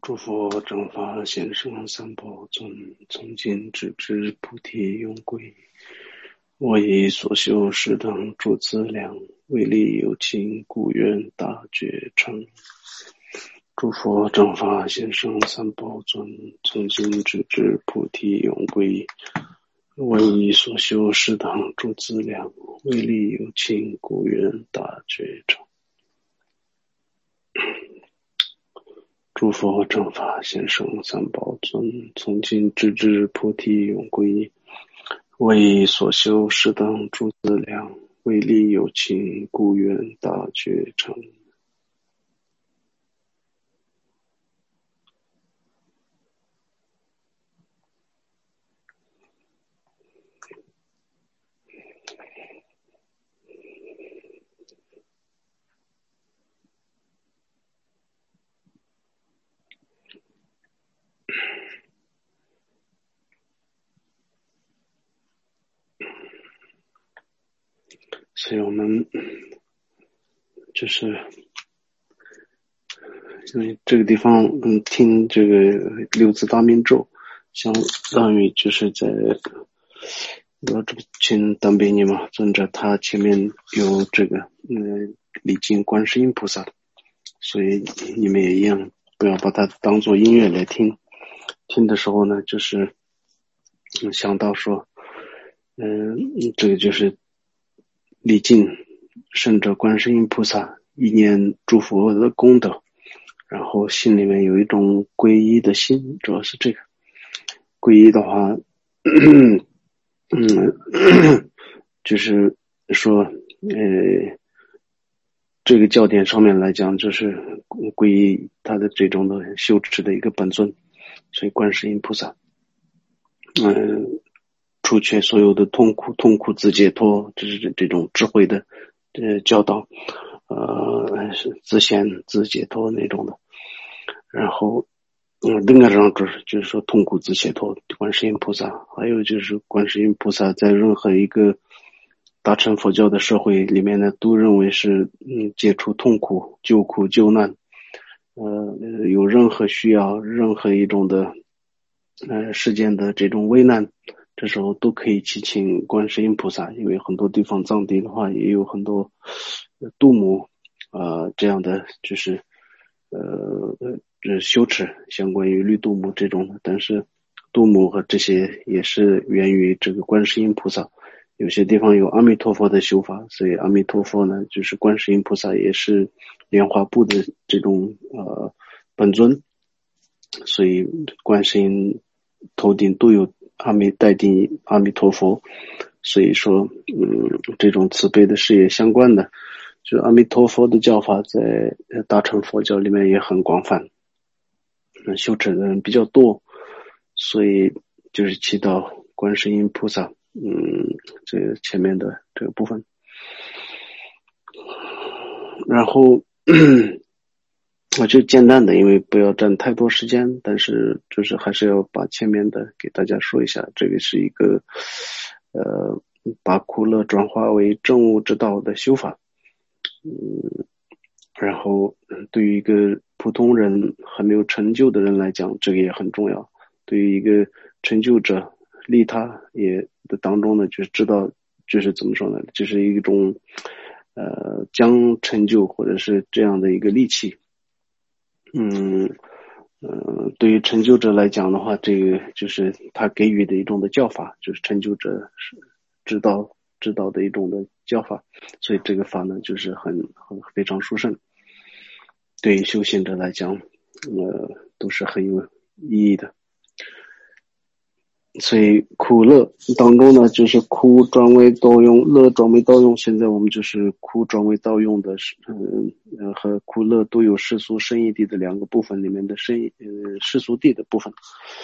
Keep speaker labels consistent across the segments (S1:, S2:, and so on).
S1: 诸佛正法显圣三宝尊，从今直至菩提永归。我以所修十等诸资粮，为利有情，故愿大觉成。诸佛正法显圣三宝尊，从今直至菩提永归。我以所修十等诸资粮，为利有情，故愿大觉成。诸佛正法显圣三宝尊，从今直至菩提永归。我以所修十等诸资粮，为利有情，故愿大觉成。所以我们就是因为这个地方听这个六字大明咒，相当于就是在我这个请当比尼嘛尊者，他前面有这个礼敬观世音菩萨，所以你们也一样，不要把它当作音乐来听。听的时候呢，就是想到说这个就是礼敬圣者观世音菩萨，意念诸佛的功德，然后心里面有一种皈依的心，主要是这个皈依的话就是说这个教典上面来讲，就是皈依他的这种的修持的一个本尊，所以观世音菩萨除却所有的痛苦自解脱，就是这种智慧的教导，自显自解脱那种的。然后另外上就是说痛苦自解脱观世音菩萨，还有就是观世音菩萨在任何一个大乘佛教的社会里面呢，都认为是解除痛苦、救苦救难，有任何需要，任何一种的世间的这种危难，这时候都可以祈请观世音菩萨，因为很多地方藏地的话也有很多度母这样的就是修持相关于绿度母这种的，但是度母和这些也是源于这个观世音菩萨。有些地方有阿弥陀佛的修法，所以阿弥陀佛呢，就是观世音菩萨也是莲花部的这种本尊，所以观世音头顶都有带顶阿弥陀佛，所以说这种慈悲的事业相关的，就阿弥陀佛的教法在大乘佛教里面也很广泛，修持的人比较多，所以就是祈祷观世音菩萨这个前面的这个部分。然后我就简单的，因为不要占太多时间，但是就是还是要把前面的给大家说一下。这个是一个把苦乐转化为正悟之道的修法。然后对于一个普通人还没有成就的人来讲，这个也很重要。对于一个成就者利他也的当中呢，就是知道就是怎么说呢，就是一种将成就或者是这样的一个利器。对于成就者来讲的话，这个就是他给予的一种的教法，就是成就者是知道的一种的教法，所以这个法呢就是很非常殊胜，对于修行者来讲都是很有意义的。所以苦乐当中呢，就是苦转为道用，乐转为道用。现在我们就是苦转为道用的和苦乐都有世俗生义谛的两个部分里面的世俗谛的部分。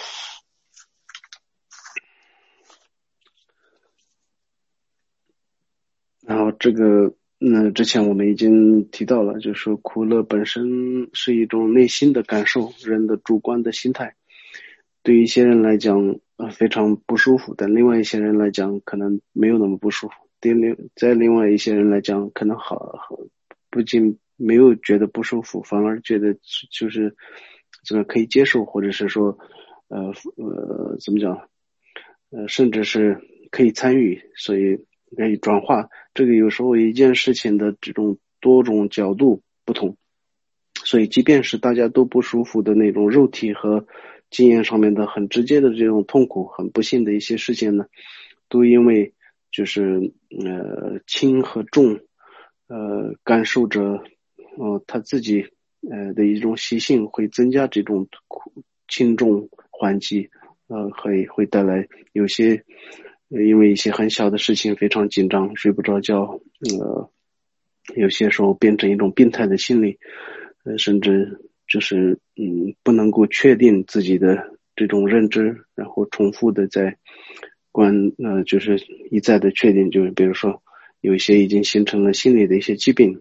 S1: 然后这个之前我们已经提到了，就是说苦乐本身是一种内心的感受，人的主观的心态。对于一些人来讲非常不舒服，但另外一些人来讲可能没有那么不舒服，在另外一些人来讲可能好，不仅没有觉得不舒服，反而觉得就是这个可以接受，或者是说怎么讲，甚至是可以参与，所以可以转化。这个有时候一件事情的这种多种角度不同，所以即便是大家都不舒服的那种肉体和经验上面的很直接的这种痛苦，很不幸的一些事情呢，都因为就是轻和重感受者他自己的一种习性会增加这种轻重缓急，会带来有些因为一些很小的事情非常紧张，睡不着觉，有些时候变成一种病态的心理，甚至就是不能够确定自己的这种认知，然后重复的在就是一再的确定，就是比如说有一些已经形成了心理的一些疾病，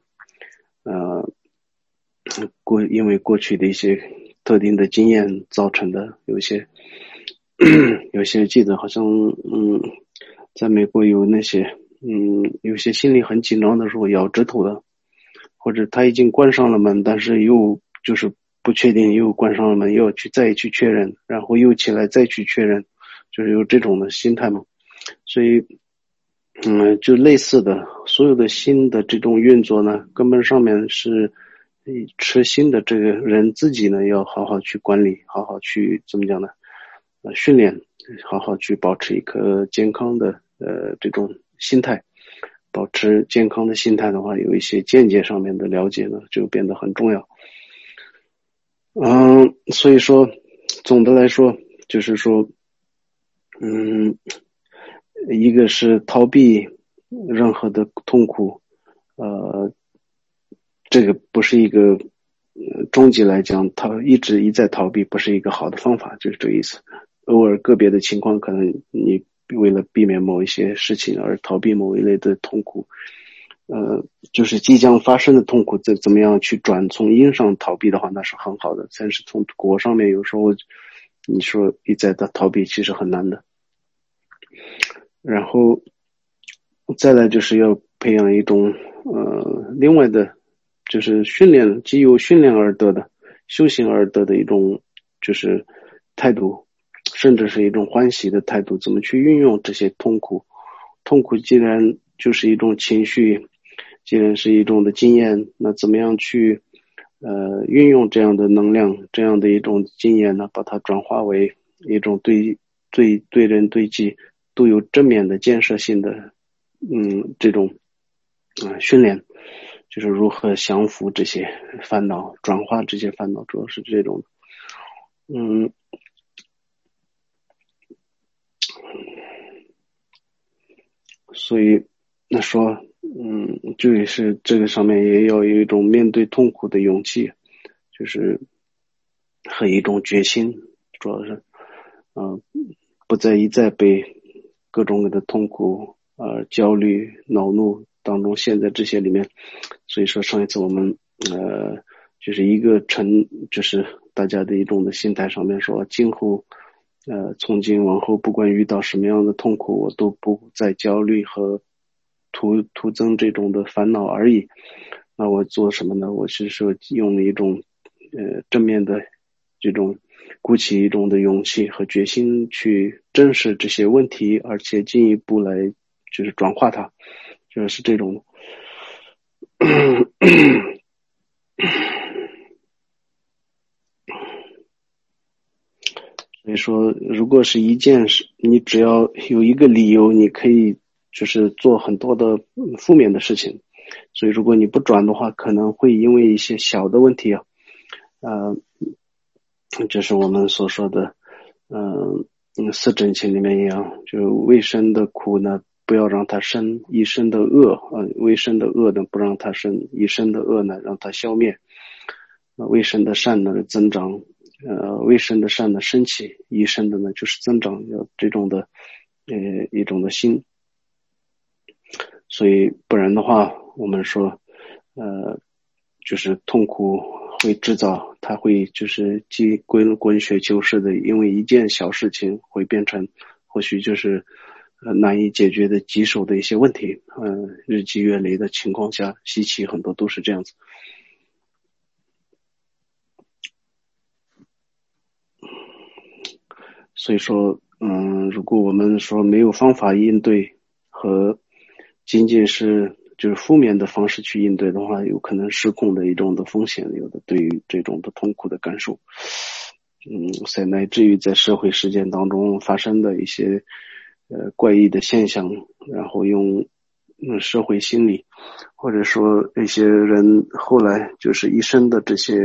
S1: 因为过去的一些特定的经验造成的，有些记得好像在美国有那些有些心里很紧张的时候咬指头的，或者他已经关上了门，但是又就是不确定，又关上了门，又再去确认，然后又起来再去确认，就是有这种的心态嘛。所以就类似的所有的心的这种运作呢，根本上面是吃心的这个人自己呢要好好去管理，好好去怎么讲呢训练，好好去保持一颗健康的这种心态。保持健康的心态的话，有一些见解上面的了解呢就变得很重要。所以说总的来说就是说一个是逃避任何的痛苦，这个不是一个终极来讲，一再逃避不是一个好的方法，就是这个意思。偶尔个别的情况，可能你为了避免某一些事情而逃避某一类的痛苦，就是即将发生的痛苦，怎么样去从因上逃避的话，那是很好的。但是从果上面，有时候你说一再的逃避，其实很难的。然后再来就是要培养一种另外的，就是基于训练而得的、修行而得的一种就是态度，甚至是一种欢喜的态度。怎么去运用这些痛苦？痛苦既然就是一种情绪，既然是一种的经验，那怎么样去运用这样的能量，这样的一种经验呢？把它转化为一种对人对己都有正面的建设性的这种训练，就是如何降服这些烦恼，转化这些烦恼，主要是这种所以那说就是这个上面也要有一种面对痛苦的勇气，就是和一种决心，主要是不再一再被各种的痛苦焦虑恼怒当中陷在这些里面。所以说上一次我们就是一个就是大家的一种的心态上面说，今后从今往后不管遇到什么样的痛苦，我都不再焦虑和徒增这种的烦恼而已。那我做什么呢？我是说用一种正面的这种鼓起一种的勇气和决心去正视这些问题，而且进一步来就是转化它，就是这种所以说如果是一件事，你只要有一个理由，你可以就是做很多的负面的事情。所以如果你不转的话，可能会因为一些小的问题这是我们所说的四正气里面一样，就未生的苦呢不要让它生，一生的恶未生的恶呢不让它生，一生的恶呢让它消灭，未生的善呢增长，未生的善呢升起，一生的呢就是增长，有这种的一种的心。所以不然的话，我们说就是痛苦会制造，它会就是滚雪球似的，因为一件小事情会变成或许就是难以解决的棘手的一些问题，日积月累的情况下，习气很多都是这样子。 所以说如果我们说没有方法应对和仅仅是就是负面的方式去应对的话，有可能失控的一种的风险，有的对于这种的痛苦的感受，乃至于在社会事件当中发生的一些怪异的现象，然后用社会心理，或者说一些人后来就是一生的这些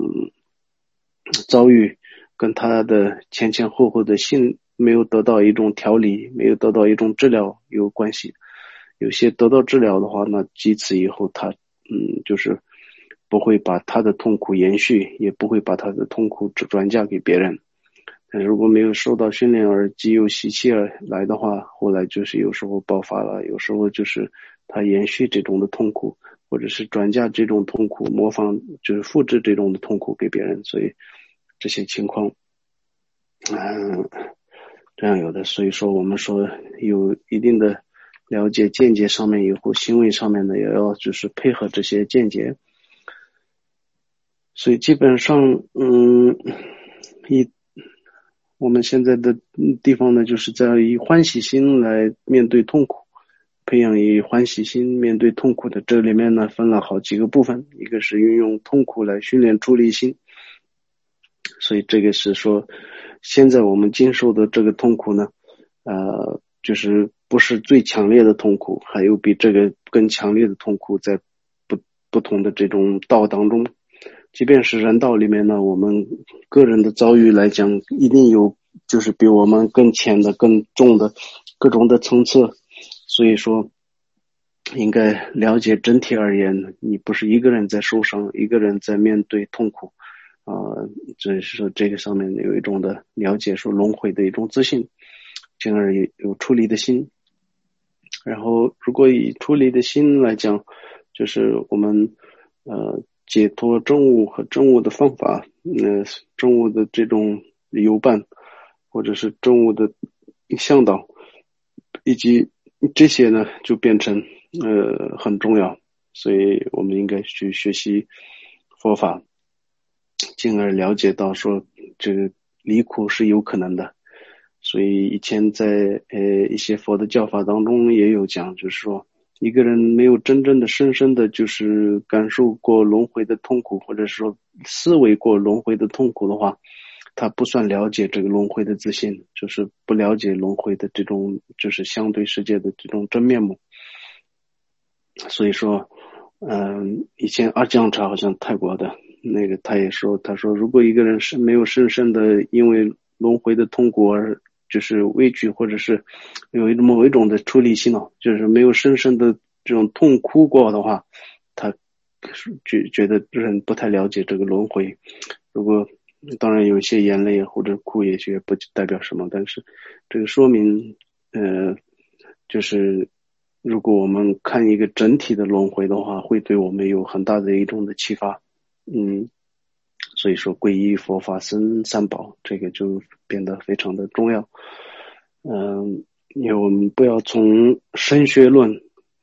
S1: 遭遇，跟他的前前后后的心没有得到一种调理，没有得到一种治疗有关系。有些得到治疗的话，那继此以后他就是不会把他的痛苦延续，也不会把他的痛苦转嫁给别人。但如果没有受到训练而既有习气而来的话，后来就是有时候爆发了，有时候就是他延续这种的痛苦，或者是转嫁这种痛苦，模仿就是复制这种的痛苦给别人，所以这些情况这样有的。所以说我们说有一定的了解见解上面以后，行为上面的也要就是配合这些见解。所以基本上我们现在的地方呢，就是在以欢喜心来面对痛苦，培养以欢喜心面对痛苦的，这里面呢分了好几个部分，一个是运用痛苦来训练出离心。所以这个是说现在我们经受的这个痛苦呢就是不是最强烈的痛苦，还有比这个更强烈的痛苦在不同的这种道当中。即便是人道里面呢，我们个人的遭遇来讲，一定有就是比我们更浅的更重的各种的层次。所以说应该了解整体而言，你不是一个人在受伤，一个人在面对痛苦这是说这个上面有一种的了解，说轮回的一种自信，进而有出离的心。然后如果以出离的心来讲，就是我们解脱正悟和正悟的方法，正悟的这种游伴，或者是正悟的向导，以及这些呢就变成很重要。所以我们应该去学习佛法，进而了解到说这个离苦是有可能的。所以以前在一些佛的教法当中也有讲，就是说一个人没有真正的深深的就是感受过轮回的痛苦，或者说思维过轮回的痛苦的话，他不算了解这个轮回的自信，就是不了解轮回的这种就是相对世界的这种真面目。所以说以前阿姜查好像泰国的那个他也说，他说如果一个人是没有深深的因为轮回的痛苦而就是畏惧，或者是有某一种的出离心就是没有深深的这种痛哭过的话，他觉得人不太了解这个轮回。如果当然有一些眼泪或者哭也许不代表什么，但是这个说明就是如果我们看一个整体的轮回的话，会对我们有很大的一种的启发。所以说皈依佛法僧三宝，这个就变得非常的重要。因为我们不要从神学论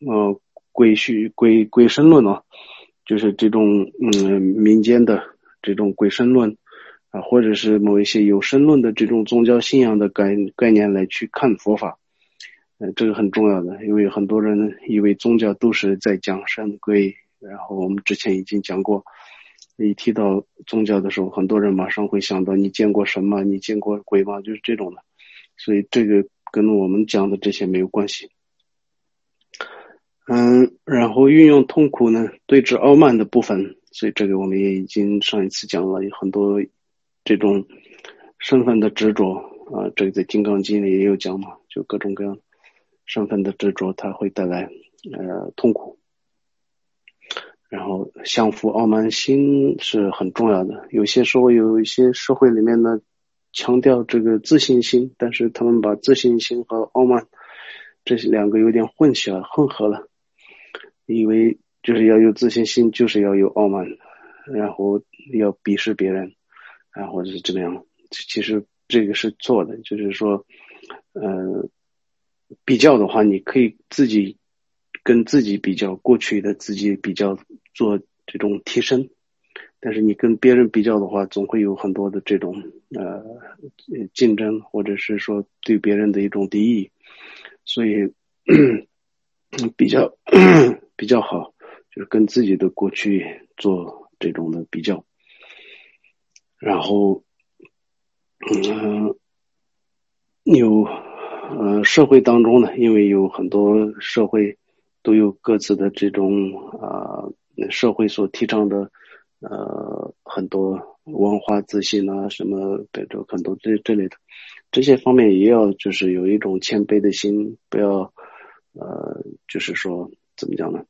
S1: 鬼神论就是这种民间的这种鬼神论或者是某一些有神论的这种宗教信仰的概念来去看佛法。这个很重要的，因为很多人以为宗教都是在讲神鬼，然后我们之前已经讲过，一提到宗教的时候，很多人马上会想到你见过神吗？你见过鬼吗？就是这种的，所以这个跟我们讲的这些没有关系。然后运用痛苦呢对治傲慢的部分，所以这个我们也已经上一次讲了，有很多这种身份的执着这个在金刚经里也有讲嘛，就各种各样身份的执着它会带来痛苦。然后降服傲慢心是很重要的，有些时候有一些社会里面呢强调这个自信心，但是他们把自信心和傲慢这两个有点混合了，以为就是要有自信心就是要有傲慢，然后要鄙视别人或者是怎么样，其实这个是错的。就是说比较的话，你可以自己跟自己比较，过去的自己比较做这种提升， 但是你跟别人比较的话，总会有很多的这种竞争，或者是说对别人的一种敌意，所以比较比较好，就是跟自己的过去做这种的比较，然后有社会当中呢，因为有很多社会都有各自的这种社会所提倡的很多文化自信啊什么的，就很多这类的，这些方面也要就是有一种谦卑的心，不要就是说怎么讲呢？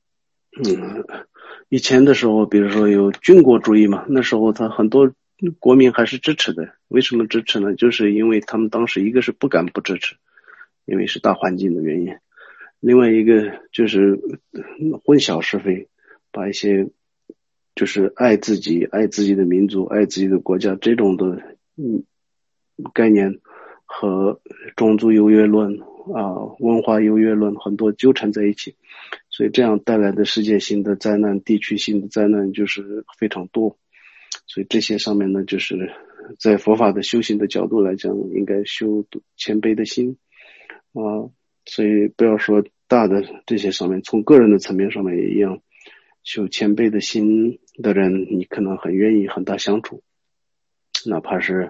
S1: 以前的时候，比如说有军国主义嘛，那时候他很多国民还是支持的。为什么支持呢？就是因为他们当时一个是不敢不支持，因为是大环境的原因；另外一个就是混淆是非，把一些就是爱自己、爱自己的民族、爱自己的国家这种的概念和种族优越论文化优越论很多纠缠在一起。所以这样带来的世界性的灾难、地区性的灾难就是非常多。所以这些上面呢，就是在佛法的修行的角度来讲，应该修谦卑的心所以不要说大的这些上面，从个人的层面上面也一样，修谦卑的心的人，你可能很愿意和他相处，哪怕是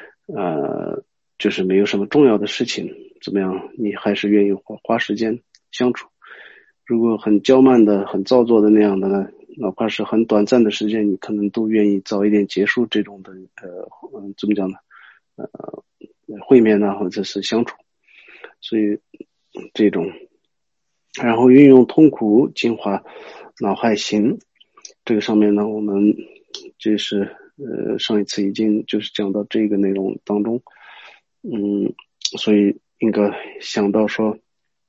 S1: 就是没有什么重要的事情，怎么样，你还是愿意花时间相处。如果很骄慢的、很造作的那样的呢，哪怕是很短暂的时间，你可能都愿意早一点结束这种的怎么讲呢？会面呢，或者是相处。所以这种，然后运用痛苦净化恼害行，这个上面呢，我们这是上一次已经就是讲到这个内容当中，所以应该想到说，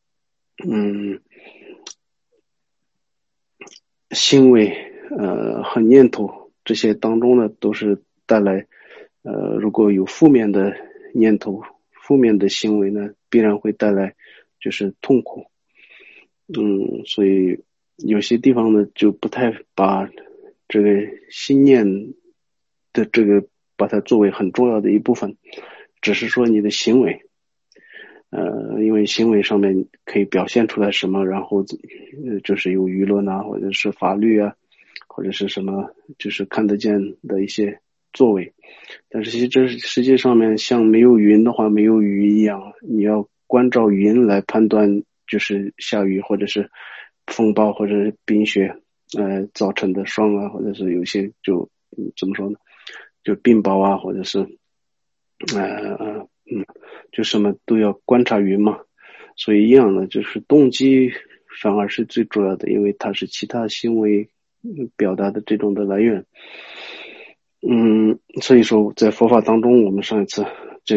S1: 行为和念头这些当中呢，都是带来如果有负面的念头、负面的行为呢，必然会带来就是痛苦。所以有些地方呢就不太把这个心念的这个把它作为很重要的一部分，只是说你的行为。因为行为上面可以表现出来什么，然后就是有舆论啊，或者是法律啊，或者是什么，就是看得见的一些作为。但是其实这世界上面像没有云的话，没有雨一样，你要关照云来判断，就是下雨或者是风暴或者是冰雪造成的霜啊，或者是有些就怎么说呢，就冰雹啊，或者是就什么都要观察云嘛，所以一样的就是动机反而是最主要的，因为它是其他行为表达的这种的来源。所以说在佛法当中，我们上一次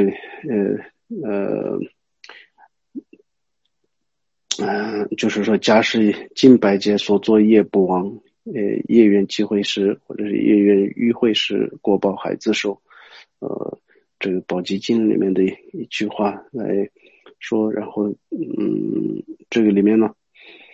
S1: 就是说假使近百劫所作业不亡，业缘集会时或者是业缘迂会时，果报还自受。这个宝积经里面的一句话来说，然后这个里面呢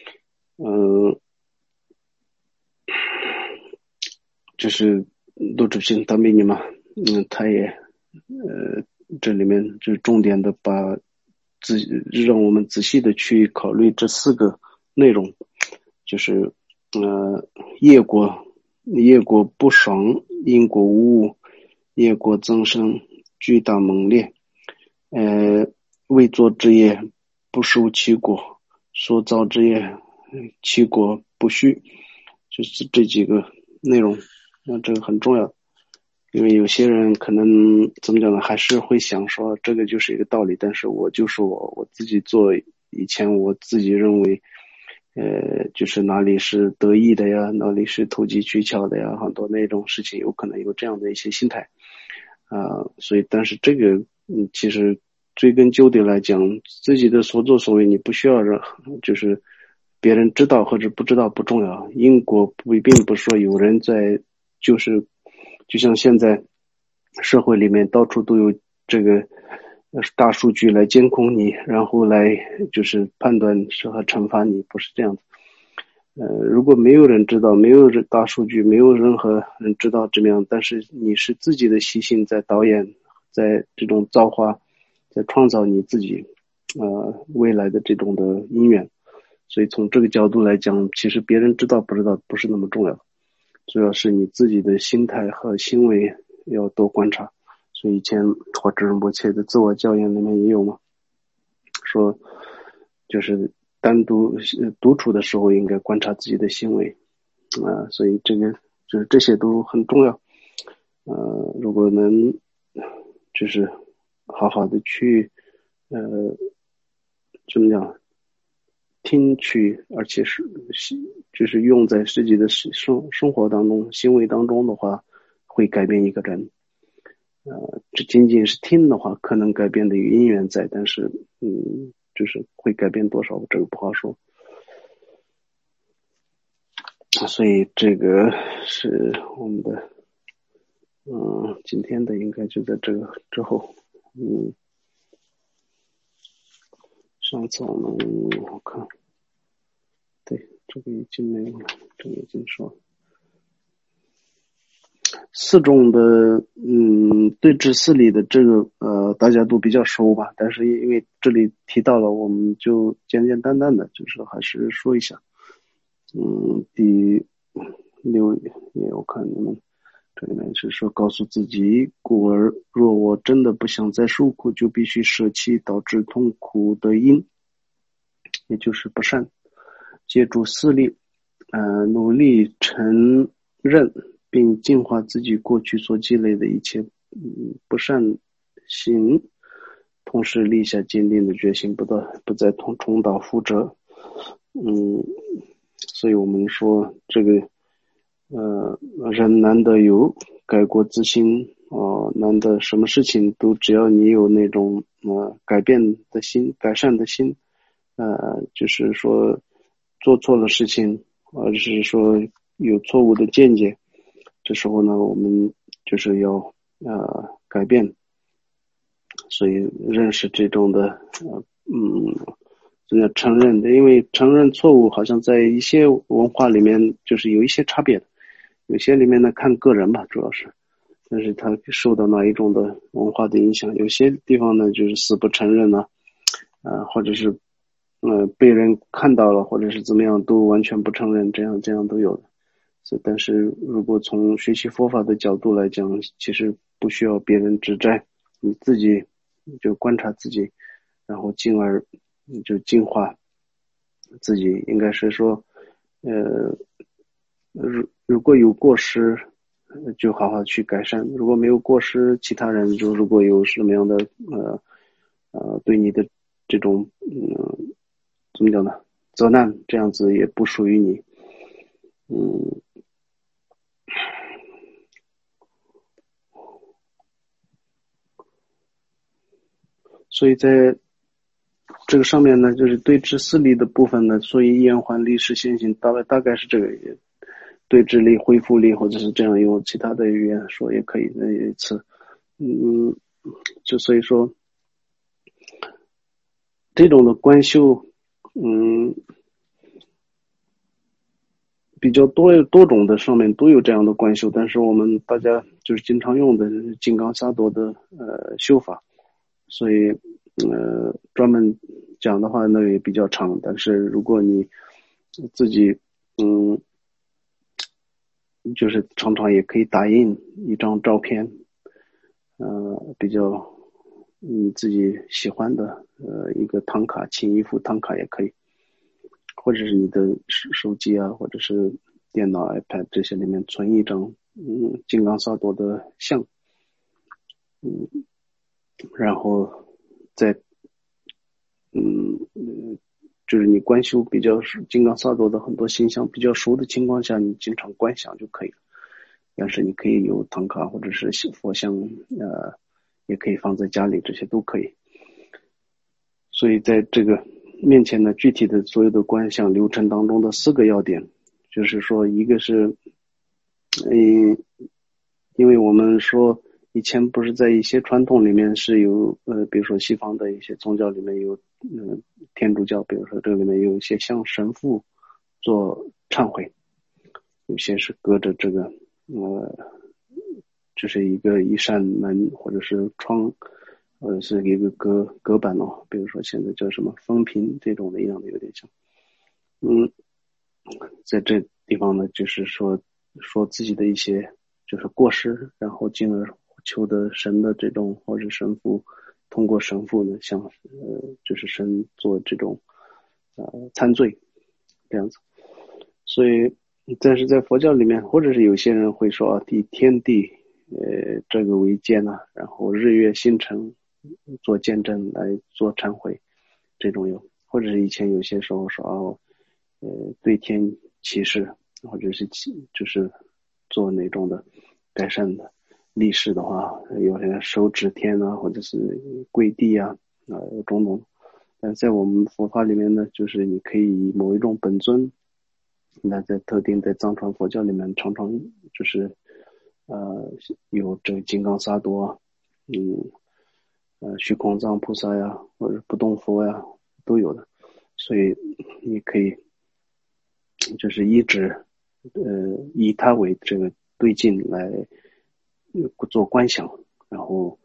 S1: 就是陆主席当兵嘛，他也这里面就是重点的把让我们仔细的去考虑这4个内容，就是业果不爽，因果无误，业果增生，巨大猛烈，未作之业不受其果，所造之业其果不虚，就是这几个内容。那这个很重要，因为有些人可能怎么讲呢，还是会想说这个就是一个道理，但是我就是我自己做，以前我自己认为就是哪里是得意的呀，哪里是投机取巧的呀，很多那种事情有可能有这样的一些心态所以但是这个其实追根究底来讲，自己的所作所为你不需要让就是别人知道或者不知道不重要，因果并不是说有人在就是就像现在社会里面到处都有这个大数据来监控你，然后来就是判断是和惩罚你，不是这样子。 如果没有人知道，没有大数据，没有任何人知道怎么样，但是你是自己的习性在导演，在这种造化，在创造你自己未来的这种的因缘。所以从这个角度来讲，其实别人知道不知道不是那么重要，主要是你自己的心态和行为要多观察。所以以前华智仁波切的自我教研里面也有嘛，说就是单独独处的时候应该观察自己的行为所以这个就是这些都很重要。如果能就是好好的去怎么讲听取，而且是就是用在自己的生活当中、行为当中的话，会改变一个人。这仅仅是听的话，可能改变的有因缘在，但是就是会改变多少，这个不好说。所以这个是我们的今天的应该就在这个之后。上次我看对这个已经没有了，这个已经说了四种的对治四理的这个大家都比较熟吧，但是因为这里提到了，我们就简简单单的就是还是说一下。第六页我看你们这里面是说告诉自己，故而若我真的不想再受苦，就必须舍弃导致痛苦的因，也就是不善，借助四力努力承认并净化自己过去所积累的一切不善行，同时立下坚定的决心，不再重蹈覆辙。所以我们说这个人难得有改过自新难得什么事情都只要你有那种改变的心、改善的心，就是说做错了事情，或者是说有错误的见解，这时候呢，我们就是要改变。所以认识这种的承认的，因为承认错误好像在一些文化里面就是有一些差别的，有些里面呢看个人吧，主要是，但是他受到哪一种的文化的影响，有些地方呢就是死不承认或者是被人看到了，或者是怎么样都完全不承认，这样都有的。但是如果从学习佛法的角度来讲，其实不需要别人指摘，你自己就观察自己，然后进而就净化自己。应该是说如果有过失就好好去改善，如果没有过失，其他人就如果有什么样的对你的这种怎么讲呢责难，这样子也不属于你。所以在这个上面呢，就是对治四力的部分呢，所以一元还力是现行，大概是这个对治力、恢复力，或者是这样用其他的语言说也可以那一次。就所以说这种的观修比较多种的上面都有这样的观修，但是我们大家就是经常用的金刚萨埵的修法，所以专门讲的话那也比较长，但是如果你自己就是常常也可以打印一张照片，比较你自己喜欢的一个唐卡，请一幅唐卡也可以，或者是你的手机啊，或者是电脑 iPad 这些里面存一张金刚萨埵的像，然后在就是你观修比较金刚萨埵的很多形象比较熟的情况下，你经常观想就可以了。但是你可以有唐卡或者是佛像也可以放在家里，这些都可以。所以在这个面前呢，具体的所有的观想流程当中的4个要点，就是说一个是因为我们说以前不是在一些传统里面是有比如说西方的一些宗教里面有天主教，比如说这里面有一些像神父做忏悔，有些是隔着这个就是一扇门或者是窗，是一个隔板哦，比如说现在叫什么封屏这种的一样的，有点像。在这地方呢，就是说自己的一些就是过失，然后进而求得神的这种或者神父通过神父呢向就是神做这种参罪这样子。所以但是在佛教里面，或者是有些人会说以天地这个为鉴呢，然后日月星辰做见证来做忏悔，这种有，或者是以前有些时候说对天起誓，或者是就是做那种的改善的立誓的话，有些手指天啊，或者是跪地啊，有种种。但在我们佛法里面呢，就是你可以以某一种本尊，那在特定在藏传佛教里面，常常就是有这个金刚萨埵啊，虚空藏菩萨呀，或者不动佛呀，都有的。所以你可以就是以它为这个对境来做观想，然后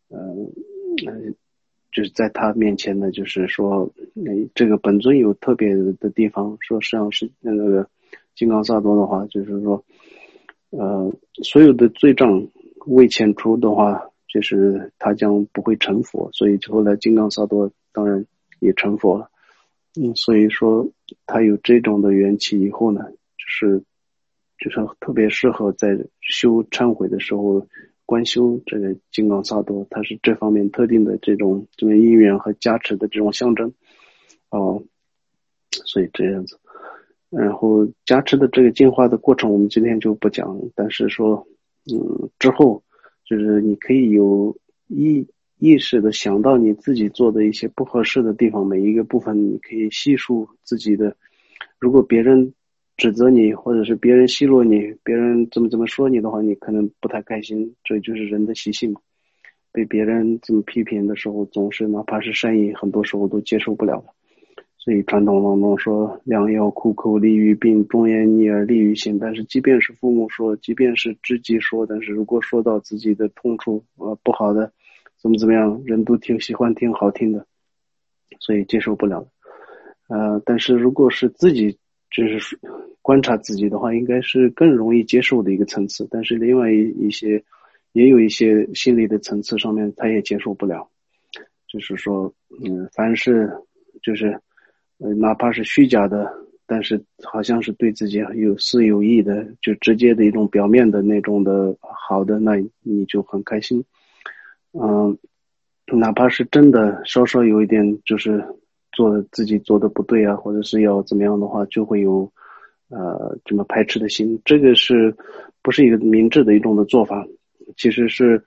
S1: 就是在他面前呢，就是说这个本尊有特别的地方，说实际上是那个金刚萨埵的话，就是说所有的罪障未遣除的话，就是他将不会成佛，所以后来金刚萨埵当然也成佛了。所以说他有这种的缘起以后呢，就是特别适合在修忏悔的时候观修这个金刚萨埵，它是这方面特定的这种因缘和加持的这种象征所以这样子。然后加持的这个进化的过程我们今天就不讲，但是说之后就是你可以有意识的想到你自己做的一些不合适的地方，每一个部分你可以细数自己的，如果别人指责你，或者是别人奚落你，别人怎么说你的话，你可能不太开心，这就是人的习性嘛。被别人这么批评的时候，总是哪怕是善意，很多时候都接受不了的。所以传统当中说良药苦口利于病，忠言逆耳利于行。但是即便是父母说，即便是知己说，但是如果说到自己的痛处不好的怎么样，人都喜欢听好听的，所以接受不了但是如果是自己就是观察自己的话，应该是更容易接受的一个层次。但是另外一些也有一些心理的层次上面他也接受不了，就是说凡是就是哪怕是虚假的，但是好像是对自己有私有益的，就直接的一种表面的那种的好的，那你就很开心。哪怕是真的稍稍有一点就是自己做的不对啊，或者是要怎么样的话，就会有这么排斥的心。这个是不是一个明智的一种的做法？其实是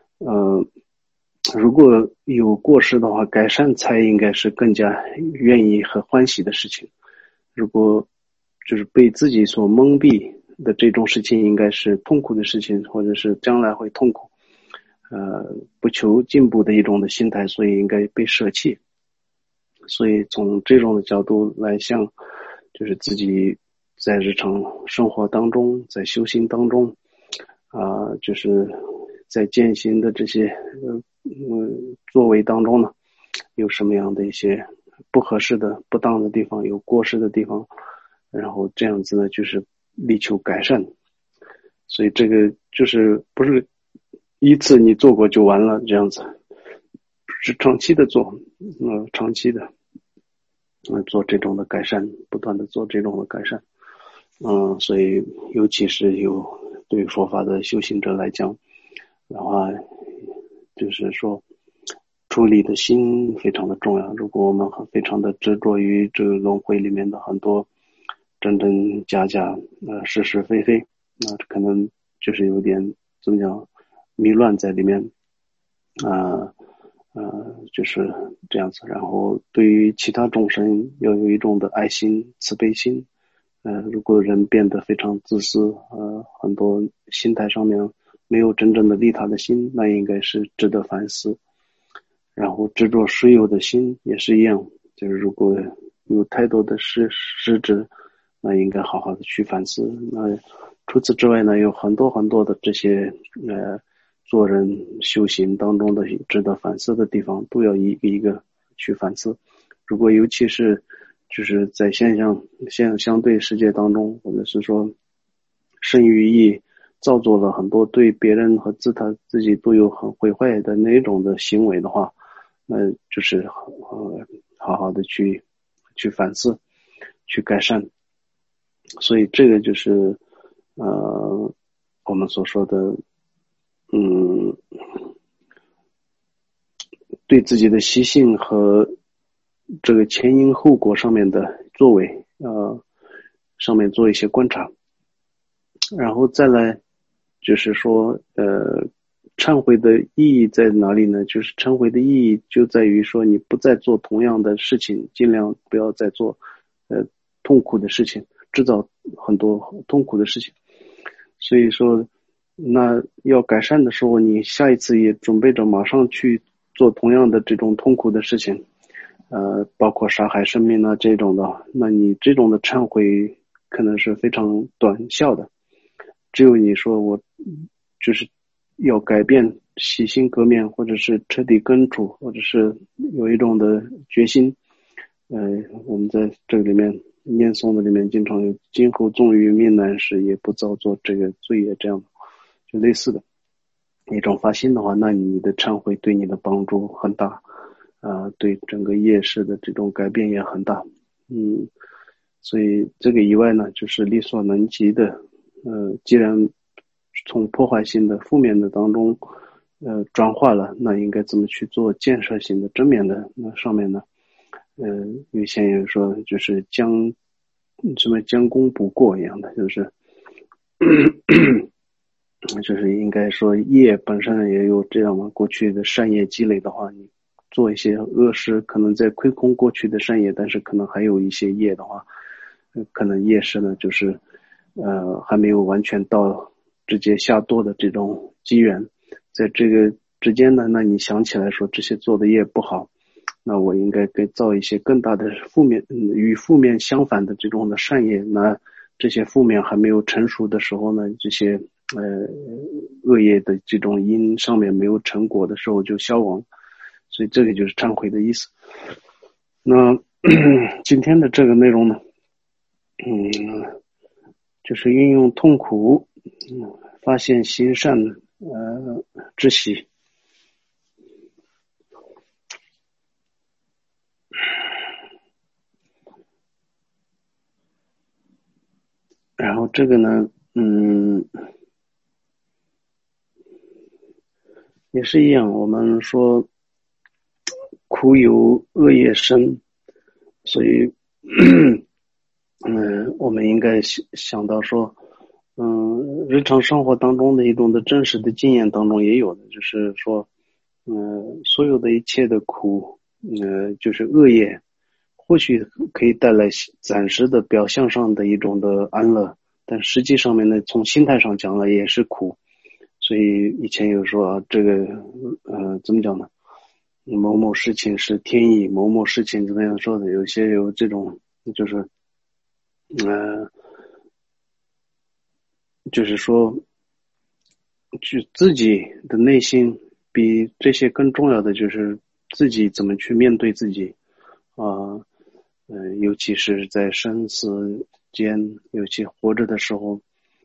S1: 如果有过失的话，改善才应该是更加愿意和欢喜的事情。如果就是被自己所蒙蔽的这种事情，应该是痛苦的事情，或者是将来会痛苦，不求进步的一种的心态，所以应该被舍弃。所以从这种的角度来向，就是自己在日常生活当中，在修行当中，就是在践行的这些作为当中呢，有什么样的一些不合适的、不当的地方，有过失的地方，然后这样子呢，就是力求改善。所以这个就是不是一次你做过就完了这样子，是长期的做，长期的做这种的改善，不断的做这种的改善。所以尤其是对佛法的修行者来讲的话，就是说处理的心非常的重要。如果我们非常的执着于这个轮回里面的很多真真假假是是非非，那可能就是有点怎么讲迷乱在里面就是这样子。然后对于其他众生要有一种的爱心慈悲心。如果人变得非常自私，很多心态上面没有真正的利他的心，那应该是值得反思。然后执着实有的心也是一样，就是如果有太多的实质， 那应该好好的去反思。那除此之外呢，有很多很多的这些做人修行当中的值得反思的地方，都要一个一个去反思。如果尤其是就是在相对世界当中，或者是说生于意造作了很多对别人和自己都有很毁坏的那种的行为的话，那就是好好的去反思，去改善。所以这个就是我们所说的对自己的习性和这个前因后果上面的作为上面做一些观察。然后再来就是说忏悔的意义在哪里呢？就是忏悔的意义就在于说你不再做同样的事情，尽量不要再做痛苦的事情，制造很多痛苦的事情。所以说那要改善的时候，你下一次也准备着马上去做同样的这种痛苦的事情，包括杀害生命啊这种的，那你这种的忏悔可能是非常短效的。只有你说我就是要改变洗心革面，或者是彻底根除，或者是有一种的决心。我们在这个里面念诵的里面经常有今后纵于命难时也不造作这个罪业，这样就类似的一种发心的话，那你的忏悔对你的帮助很大，对整个业识的这种改变也很大。所以这个以外呢，就是力所能及的，既然从破坏性的负面的当中转化了，那应该怎么去做建设性的正面的？那上面呢有些人说就是什么将功补过一样的，就是就是应该说业本身也有这样的过去的善业积累的话，你做一些恶事，可能在亏空过去的善业，但是可能还有一些业的话，可能业势呢就是还没有完全到直接下堕的这种机缘，在这个之间呢，那你想起来说这些做的业不好，那我应该给造一些更大的负面与负面相反的这种的善业，那这些负面还没有成熟的时候呢，这些恶业的这种因上面没有成果的时候就消亡，所以这个就是忏悔的意思。那今天的这个内容呢，就是运用痛苦，发现行善之喜。然后这个呢，也是一样，我们说苦有恶业生，所以我们应该想到说日常生活当中的一种的真实的经验当中也有的，就是说所有的一切的苦就是恶业，或许可以带来暂时的表象上的一种的安乐，但实际上面呢，从心态上讲了也是苦。所以以前有说这个怎么讲呢？某某事情是天意，某某事情怎么样说的？有些有这种就是就是说，就自己的内心比这些更重要的就是自己怎么去面对自己尤其是在生死间，尤其活着的时候，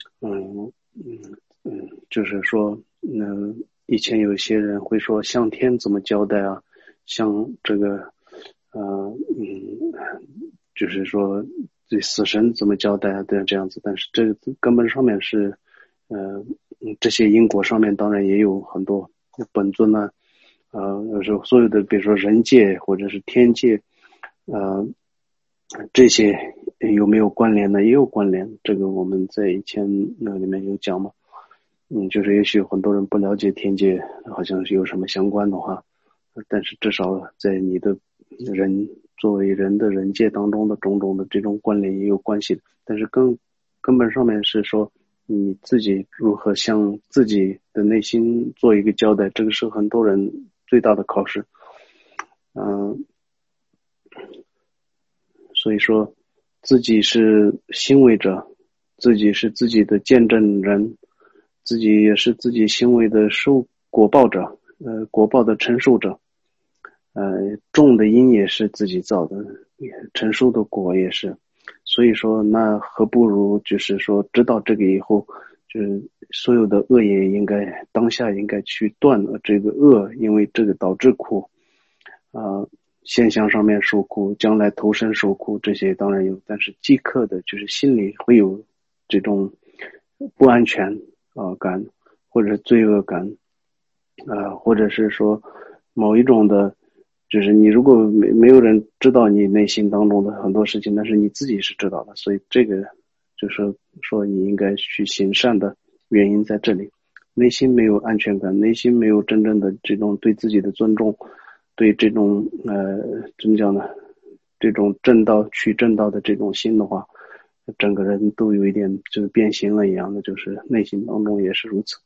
S1: 就是说，以前有些人会说向天怎么交代啊，向这个，就是说对死神怎么交代啊，这样子。但是这个根本上面是，这些因果上面当然也有很多本尊呢，有时候所有的比如说人界或者是天界，这些有没有关联呢？也有关联。这个我们在以前那里面有讲嘛。就是也许很多人不了解天界好像是有什么相关的话，但是至少在你的人作为人的人界当中的种种的这种关联也有关系的。但是根本上面是说你自己如何向自己的内心做一个交代，这个是很多人最大的考试。所以说自己是行为者，自己是自己的见证人，自己也是自己行为的果报者，果报的承受者。种的因也是自己造的，承受的果也是。所以说那何不如就是说知道这个以后，就是所有的恶业当下应该去断了这个恶，因为这个导致苦现象上面受苦，将来投身受苦，这些当然有，但是即刻的就是心里会有这种不安全感，或者是罪恶感或者是说某一种的，就是你如果没有人知道你内心当中的很多事情，但是你自己是知道的，所以这个就是说你应该去行善的原因在这里。内心没有安全感，内心没有真正的这种对自己的尊重，对这种怎么讲呢？这种去正道的这种心的话，整个人都有一点就是变形了一样的，就是内心当中也是如此。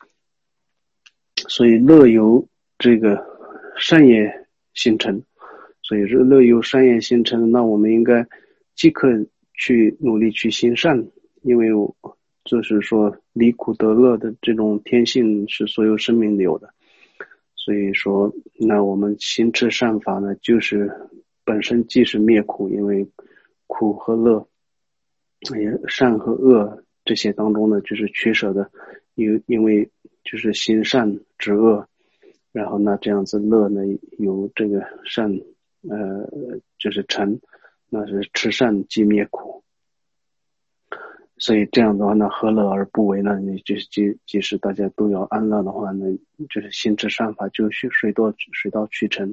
S1: 所以乐由这个善业形成，所以乐由善业形成，那我们应该即刻去努力去行善，因为就是说离苦得乐的这种天性是所有生命有的。所以说那我们行持善法呢，就是本身即是灭苦，因为苦和乐善和恶这些当中呢就是取舍的，因为就是行善止恶，然后那这样子乐呢由这个善就是成，那是持善即灭苦。所以这样的话呢，何乐而不为呢？你就是即使大家都要安乐的话呢，就是行持善法就水到渠成。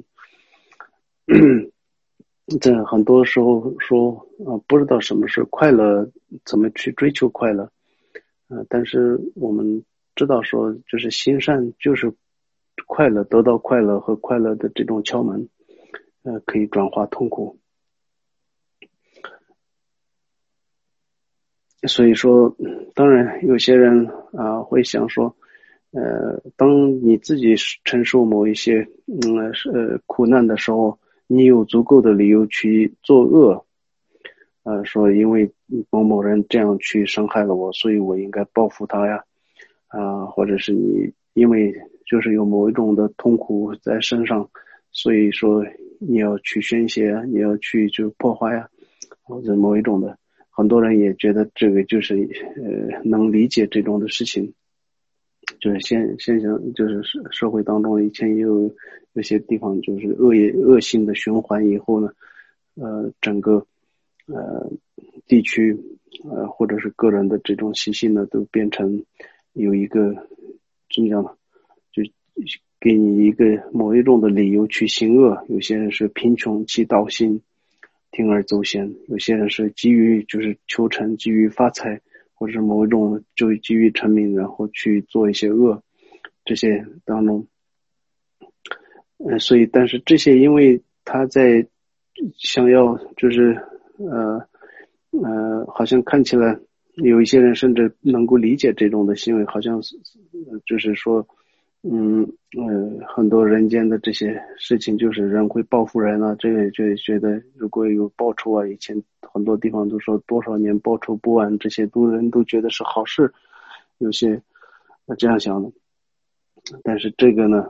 S1: 这很多时候说不知道什么是快乐，怎么去追求快乐但是我们知道说就是行善就是快乐，得到快乐和快乐的这种窍门可以转化痛苦。所以说当然有些人会想说当你自己承受某一些苦难的时候，你有足够的理由去作恶说因为某某人这样去伤害了我，所以我应该报复他呀或者是你因为就是有某一种的痛苦在身上，所以说你要去宣泄啊，你要去就破坏啊，或者某一种的，很多人也觉得这个就是能理解这种的事情，就是现象，就是社会当中以前也有些地方就是恶性的循环以后呢，整个地区或者是个人的这种习性呢，都变成有一个怎么讲呢？就给你一个某一种的理由去行恶。有些人是贫穷其道心，铤而走险；有些人是基于就是求成，基于发财，或者是某一种就基于成名，然后去做一些恶。这些当中，所以但是这些因为他在想要就是好像看起来有一些人甚至能够理解这种的行为，好像是就是说很多人间的这些事情就是人会报复人啊，这个就觉得如果有报仇啊，以前很多地方都说多少年报仇不完，这些人都觉得是好事，有些这样想的。但是这个呢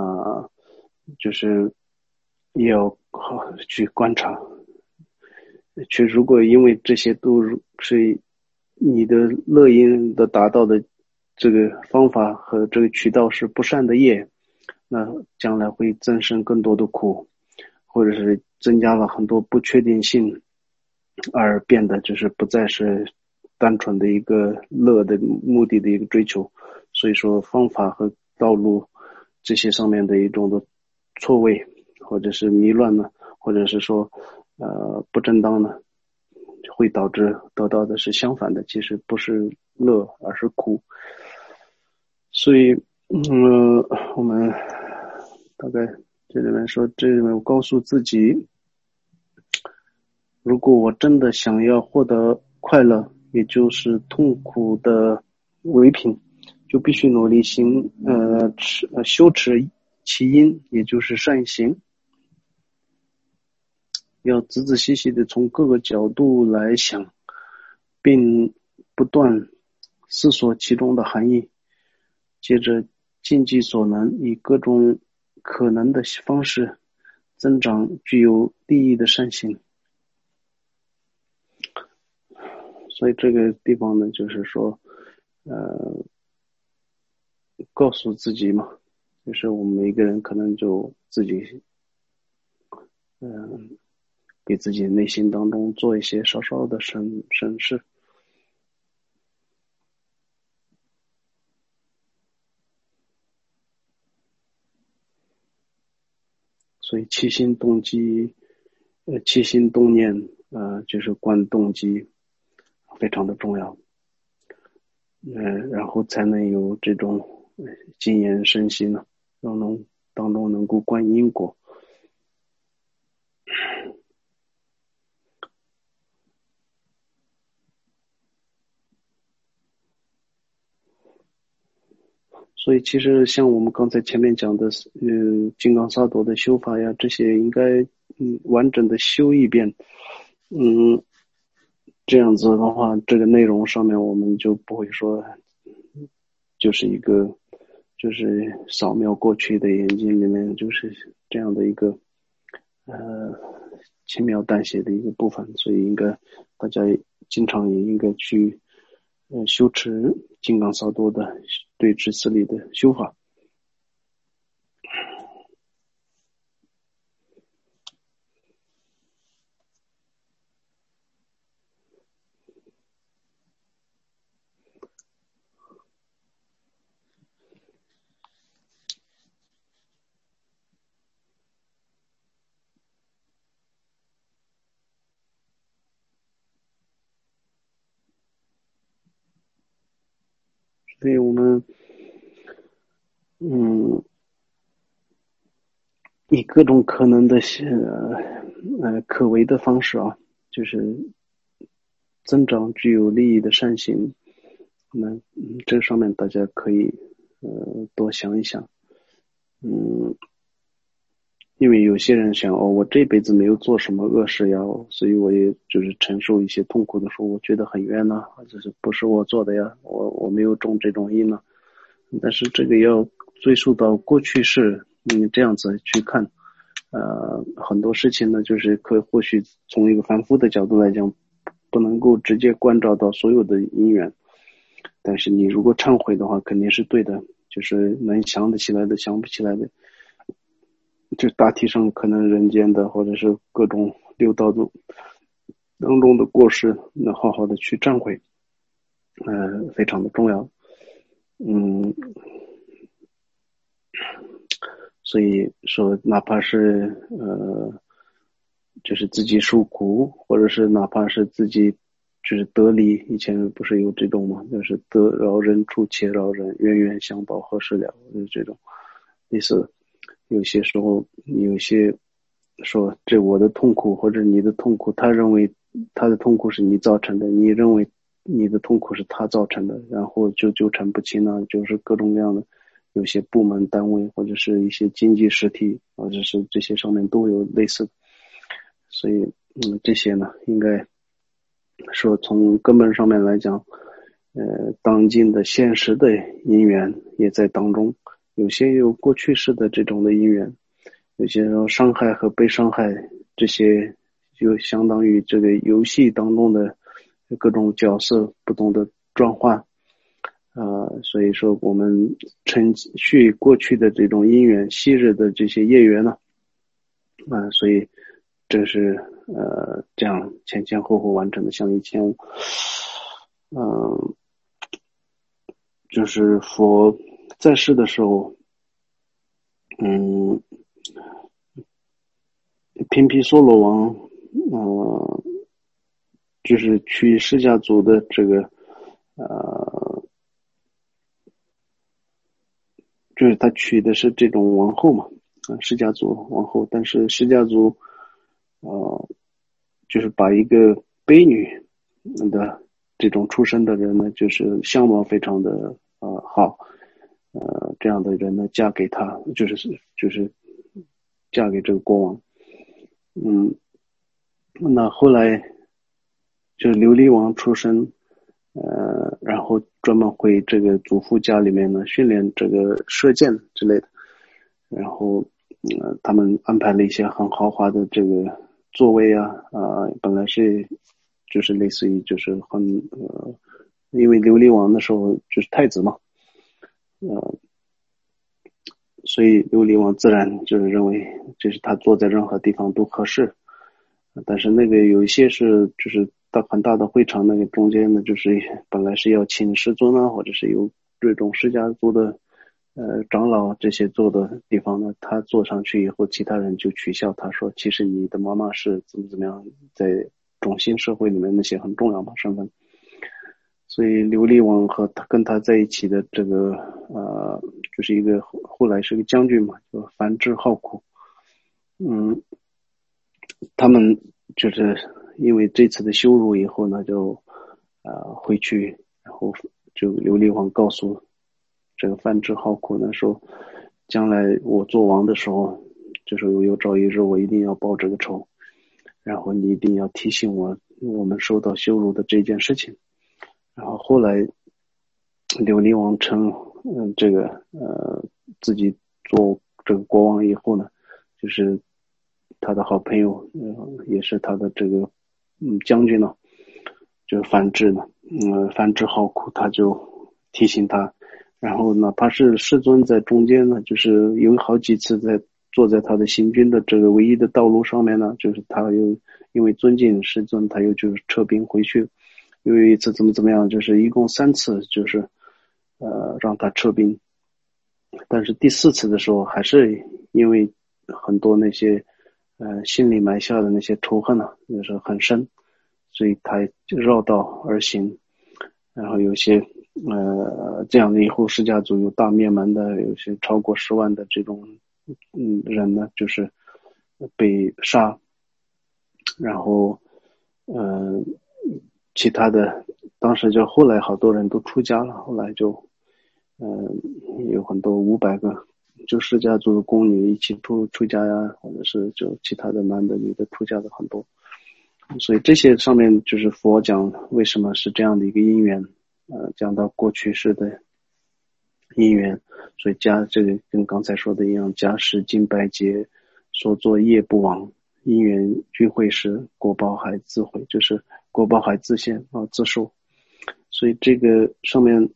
S1: 就是也要好去观察，如果因为这些都是你的乐因的达到的这个方法和这个渠道是不善的业，那将来会增生更多的苦，或者是增加了很多不确定性，而变得就是不再是单纯的一个乐的目的的一个追求。所以说方法和道路这些上面的一种的错位或者是迷乱呢，或者是说不正当呢，会导致得到的是相反的，其实不是乐而是苦。所以我们大概这里面说，这里面我告诉自己，如果我真的想要获得快乐，也就是痛苦的唯品，就必须努力修持其因，也就是善行。 要仔仔细细的从各个角度来想，并不断思索其中的含义，接着尽己所能，以各种可能的方式增长具有利益的善行。所以这个地方呢，就是说告诉自己嘛，就是我们每一个人可能就自己给自己内心当中做一些稍稍的审视。所以起心动念就是观动机非常的重要。然后才能有这种精研身心呢，当中能够观因果。所以其实像我们刚才前面讲的金刚萨埵的修法呀，这些应该完整的修一遍。这样子的话，这个内容上面我们就不会说就是一个就是扫描过去的眼睛里面就是这样的一个轻描淡写的一个部分。所以应该大家经常也应该去修持金刚萨埵的对治四力的修法。所以我们以各种可能的可为的方式啊，就是增长具有利益的善行。那这上面大家可以多想一想。因为有些人想我这辈子没有做什么恶事呀，所以我也就是承受一些痛苦的时候，我觉得很冤呐，就是不是我做的呀，我没有种这种因呢。但是这个要追溯到过去世，这样子去看，很多事情呢，就是或许从一个凡夫的角度来讲，不能够直接关照到所有的因缘，但是你如果忏悔的话，肯定是对的，就是能想得起来的，想不起来的。就大体上可能人间的或者是各种六道当中的过失，能好好的去忏悔，非常的重要。所以说哪怕是就是自己受苦，或者是哪怕是自己就是得利，以前不是有这种吗？就是得饶人处且饶人，冤冤相报何时了，就是这种意思。有些时候有些说这我的痛苦或者你的痛苦，他认为他的痛苦是你造成的，你认为你的痛苦是他造成的，然后就纠缠不清呢，就是各种各样的。有些部门单位或者是一些经济实体，或者是这些上面都有类似的。所以这些呢应该说从根本上面来讲，当今的现实的因缘也在当中，有些有过去式的这种的因缘，有些人伤害和被伤害，这些就相当于这个游戏当中的各种角色不同的转换。所以说我们承续过去的这种因缘，昔日的这些业缘呢，所以这是这样前前后后完成的。像以前就是佛在世的时候，频毗娑罗王就是取释迦族的这个就是他娶的是这种王后嘛，释迦族王后，但是释迦族就是把一个卑女的这种出身的人呢，就是相貌非常的好，这样的人呢嫁给他，就是嫁给这个国王。 那后来就是琉璃王出生，然后专门回这个祖父家里面呢训练这个射箭之类的，然后他们安排了一些很豪华的这个座位啊，本来是就是类似于就是很因为琉璃王的时候就是太子嘛，呃，所以琉璃王自然就是认为就是他坐在任何地方都合适，但是那个有一些是就是到很大的会场，那个中间呢就是本来是要请师尊啊，或者是有这种释迦族的长老这些坐的地方呢，他坐上去以后，其他人就取笑他说，其实你的妈妈是怎么怎么样，在种姓社会里面那些很重要嘛身份。所以琉璃王和他跟他在一起的这个就是一个后来是个将军嘛，就繁殖好苦。嗯，他们就是因为这次的羞辱以后呢，就回去，然后就琉璃王告诉这个范志浩苦呢说，将来我做王的时候，就是有朝一日我一定要报这个仇，然后你一定要提醒我们受到羞辱的这件事情。然后后来琉璃王称这个自己做这个国王以后呢，就是他的好朋友也是他的这个将军呢，就是范志呢，范志好苦，他就提醒他，然后哪怕是世尊在中间呢，就是有好几次在坐在他的行军的这个唯一的道路上面呢，就是他又因为尊敬世尊，他又就是撤兵回去。又有一次怎么样，就是一共3次，就是让他撤兵，但是第4次的时候，还是因为很多那些心里埋下的那些仇恨呢，就是很深，所以他就绕道而行，然后有些这样的以后释迦族有大灭门的，有些超过10万的这种人呢，就是被杀，然后其他的当时就后来好多人都出家了，后来就有很多500个就释迦族的宫女一起出家呀，或者是就其他的男的女的出家的很多，所以这些上面就是佛讲为什么是这样的一个因缘，讲到过去式的因缘，所以加这个跟刚才说的一样，加持经百劫所作业不亡，因缘聚会时果报还自毁，就是果报还自现自受。所以这个上面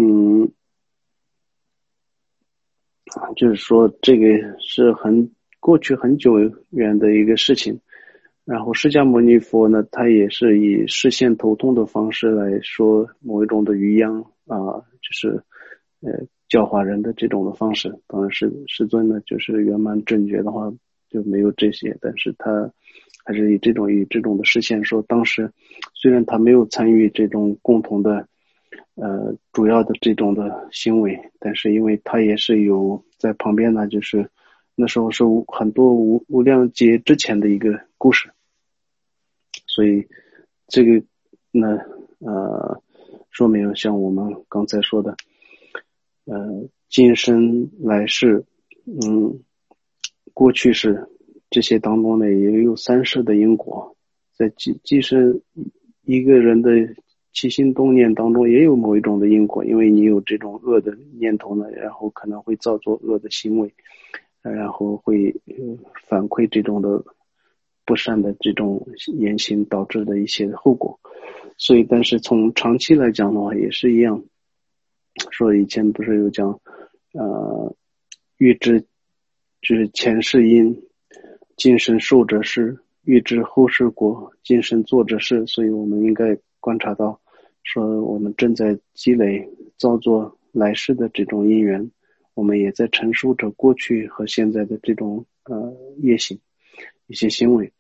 S1: 就是说这个是过去很久远的一个事情，然后释迦牟尼佛呢，他也是以视线头痛的方式来说某一种的语言就是教化人的这种的方式。当然世尊呢，就是圆满正觉的话就没有这些，但是他还是以这种的视线说，当时虽然他没有参与这种共同的主要的这种的行为，但是因为他也是有在旁边呢，就是那时候是很多无量劫之前的一个故事，所以这个呢说明像我们刚才说的今生来世过去世这些当中呢也有3世的因果，在既是一个人的起心动念当中也有某一种的因果，因为你有这种恶的念头呢，然后可能会造作恶的行为，然后会反馈这种的不善的这种言行导致的一些后果。所以但是从长期来讲的话也是一样，说以前不是有讲欲知就是前世因，今生受者是，欲知后世果，今生做者是。所以我们应该观察到说我们正在积累造作来世的这种因缘，我们也在陈述着过去和现在的这种业行一些行为。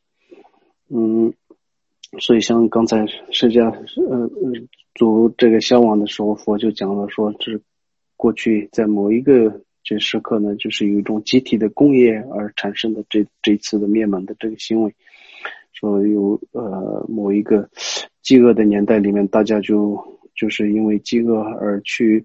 S1: 所以像刚才释迦组这个消亡的时候，佛就讲了说，这过去在某一个这时刻呢，就是有一种集体的共业而产生的这一次的灭门的这个行为，说有某一个饥饿的年代里面，大家就是因为饥饿而去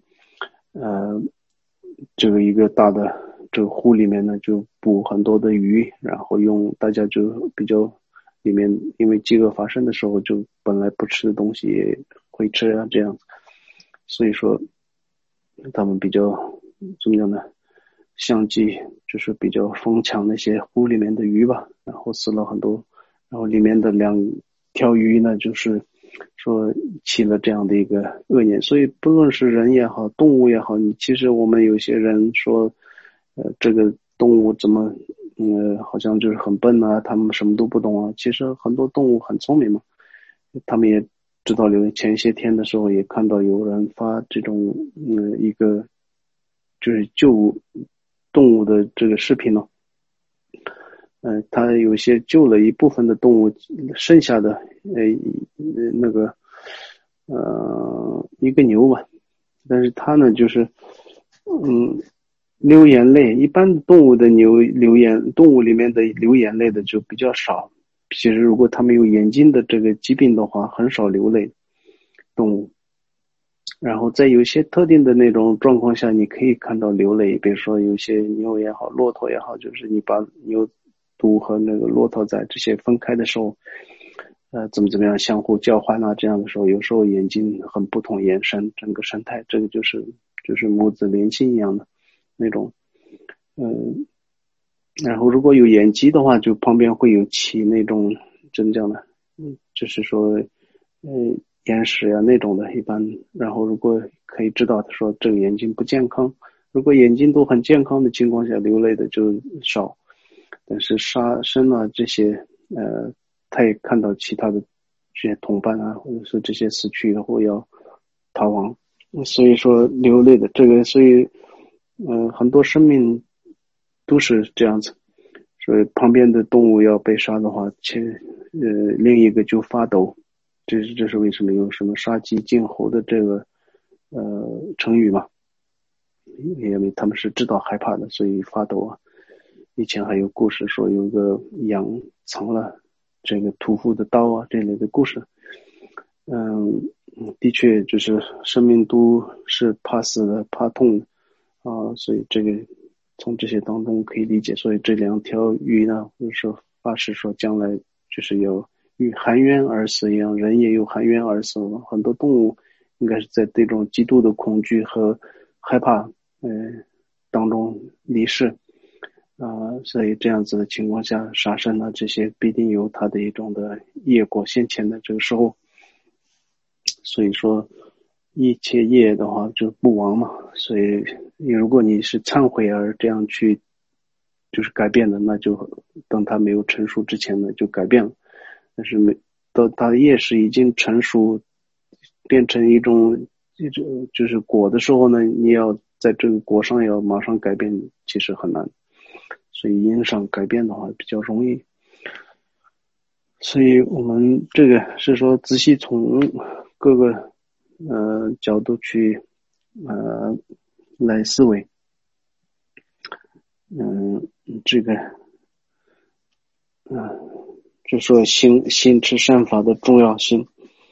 S1: 这个一个大的这个湖里面呢，就捕很多的鱼，然后大家就比较里面因为饥饿发生的时候，就本来不吃的东西也会吃啊，这样子。所以说他们比较怎么样呢？相继就是比较疯抢那些湖里面的鱼吧，然后死了很多，然后里面的2条鱼呢，就是说起了这样的一个恶念。所以不论是人也好，动物也好，其实我们有些人说，这个动物怎么，好像就是很笨啊，他们什么都不懂啊。其实很多动物很聪明嘛，他们也知道前些天的时候也看到有人发这种，一个就是救动物的这个视频呢。他有些救了一部分的动物，剩下的那个一个牛吧，但是他呢就是流眼泪，一般动物的动物里面的流眼泪的就比较少。其实如果他们有眼睛的这个疾病的话，很少流泪动物。然后在有些特定的那种状况下，你可以看到流泪，比如说有些牛也好，骆驼也好，就是你把牛犊和那个骆驼仔这些分开的时候，怎么样相互交换啊，这样的时候，有时候眼睛很不同，眼神整个神态，这个就是母子连心一样的那种，然后如果有眼疾的话，就旁边会有起那种怎么讲呢？就是说，眼屎呀那种的，一般。然后如果可以知道他说这个眼睛不健康，如果眼睛都很健康的情况下，流泪的就少。但是杀生啊这些，他也看到其他的这些同伴啊，或者是这些死去以后要逃亡，所以说流泪的这个，所以很多生命都是这样子。所以旁边的动物要被杀的话，另一个就发抖，这是为什么有什么杀鸡儆猴的这个成语嘛？因为他们是知道害怕的，所以发抖啊。以前还有故事说有个羊藏了这个屠夫的刀啊这类的故事。的确就是生命都是怕死的怕痛的啊，所以这个从这些当中可以理解。所以这2条鱼呢，或者说发誓说将来就是有与含冤而死一样，人也有含冤而死嘛。很多动物应该是在这种极度的恐惧和害怕当中离世所以这样子的情况下，杀生呢这些必定有它的一种的业果现前的这个时候。所以说一切业的话就不亡嘛，所以如果你是忏悔而这样去就是改变的，那就等它没有成熟之前呢就改变了。但是到它的业是已经成熟变成一种就是果的时候呢，你要在这个果上要马上改变其实很难，所以因上改变的话比较容易。所以我们这个是说仔细从各个角度去来思维，这个就说行持善法的重要性，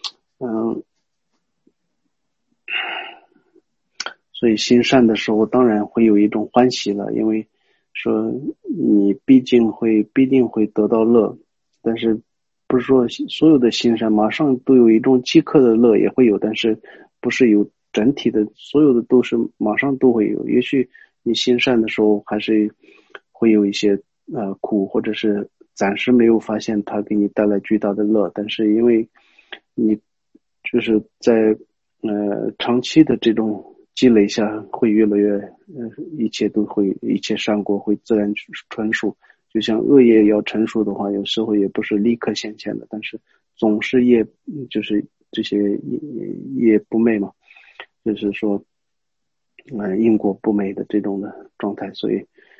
S1: 所以行善的时候当然会有一种欢喜了，因为说你必定会得到乐，但是不是说所有的行善马上都有一种即刻的乐，也会有，但是不是有整体的所有的都是马上都会有。也许你行善的时候还是会有一些苦，或者是暂时没有发现它给你带来巨大的乐，但是因为你就是在长期的这种积累下，会越来越一切善果会自然成熟。就像恶业要成熟的话，有时候也不是立刻显现的，但是总是就是这些业不昧嘛，就是说因果不昧的这种的状态。所以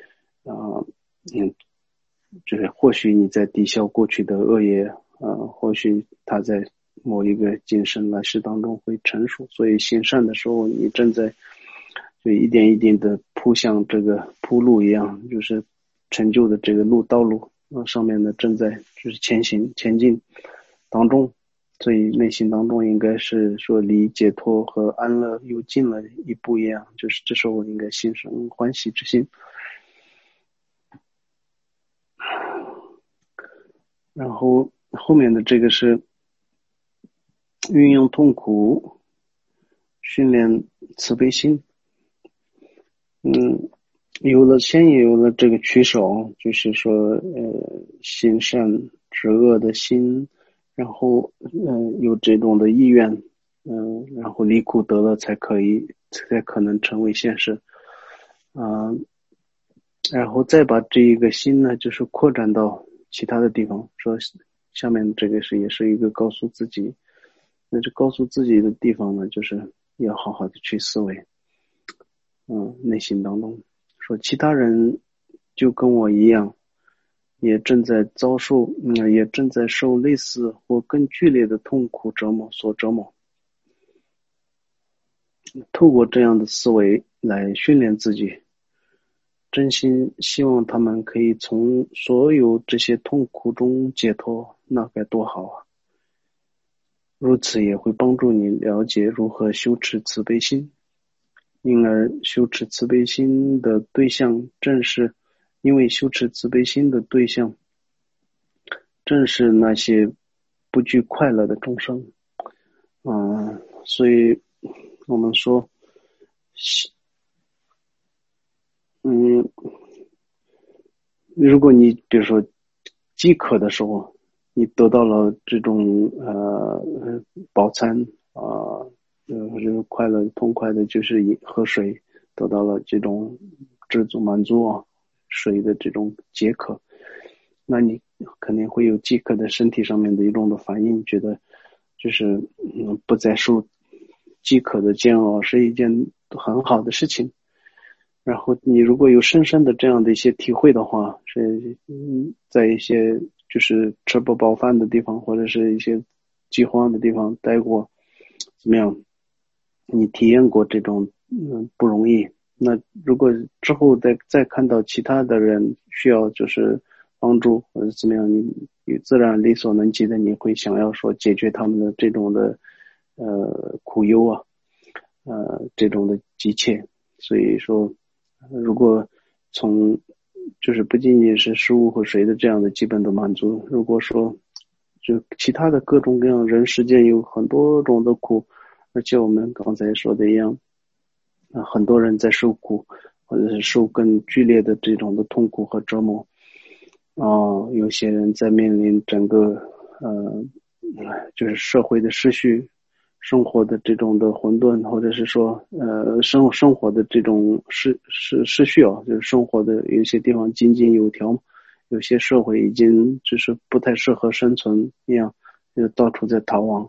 S1: 就是或许你在抵消过去的恶业或许它在某一个今生来世当中会成熟。所以行善的时候，你正在就一点一点的铺向这个铺路一样，就是成就的这个道路上面呢正在就是前进当中。所以内心当中应该是说离解脱和安乐又近了一步一样，就是这时候应该心生欢喜之心。然后后面的这个是运用痛苦训练慈悲心。先有了这个取舍，就是说行善止恶的心，然后有这种的意愿，然后离苦得乐才可能成为现实。然后再把这一个心呢，就是扩展到其他的地方。说下面这个也是一个告诉自己，那这告诉自己的地方呢，就是要好好的去思维。内心当中说其他人就跟我一样，也正在受类似或更剧烈的痛苦所折磨。透过这样的思维来训练自己，真心希望他们可以从所有这些痛苦中解脱，那该多好啊！如此也会帮助你了解如何修持慈悲心。因而修持慈悲心的对象正是那些不惧快乐的众生。所以我们说如果你比如说饥渴的时候，你得到了这种饱餐就是快乐痛快的，就是喝水，得到了这种知足满足水的这种解渴，那你肯定会有饥渴的身体上面的一种的反应，觉得就是不再受饥渴的煎熬是一件很好的事情。然后你如果有深深的这样的一些体会的话，是在一些就是吃不饱饭的地方，或者是一些饥荒的地方待过，怎么样？你体验过这种不容易。那如果之后再看到其他的人需要就是帮助或者怎么样，你自然力所能及的，你会想要说解决他们的这种的苦忧这种的急切。所以说如果从就是不仅仅是食物和水的这样的基本的满足，如果说就其他的各种各样人世间有很多种的苦，而且我们刚才说的一样，很多人在受苦，或者是受更剧烈的这种的痛苦和折磨。有些人在面临整个就是社会的失序，生活的这种的混沌，或者是说生活的这种失序就是生活的有些地方井井有条，有些社会已经就是不太适合生存一样，就到处在逃亡。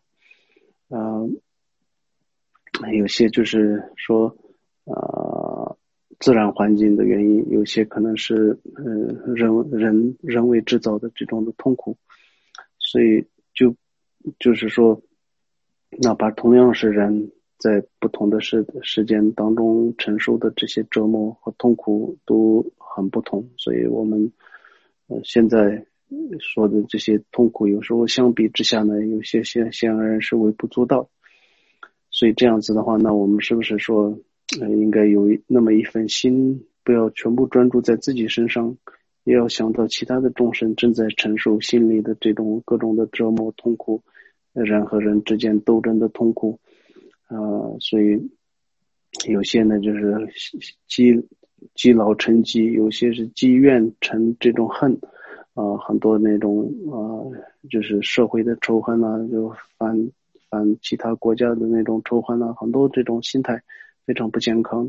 S1: 有些就是说自然环境的原因，有些可能是人为制造的这种的痛苦。所以就是说哪怕同样是人，在不同的时间当中承受的这些折磨和痛苦都很不同。所以我们现在说的这些痛苦，有时候相比之下呢，有些显然是微不足道。所以这样子的话，那我们是不是说应该有那么一份心，不要全部专注在自己身上，也要想到其他的众生正在承受心理的这种各种的折磨痛苦，人和人之间斗争的痛苦。所以有些呢就是积劳成疾，有些是积怨成这种恨。很多那种就是社会的仇恨就反其他国家的那种仇恨很多这种心态非常不健康。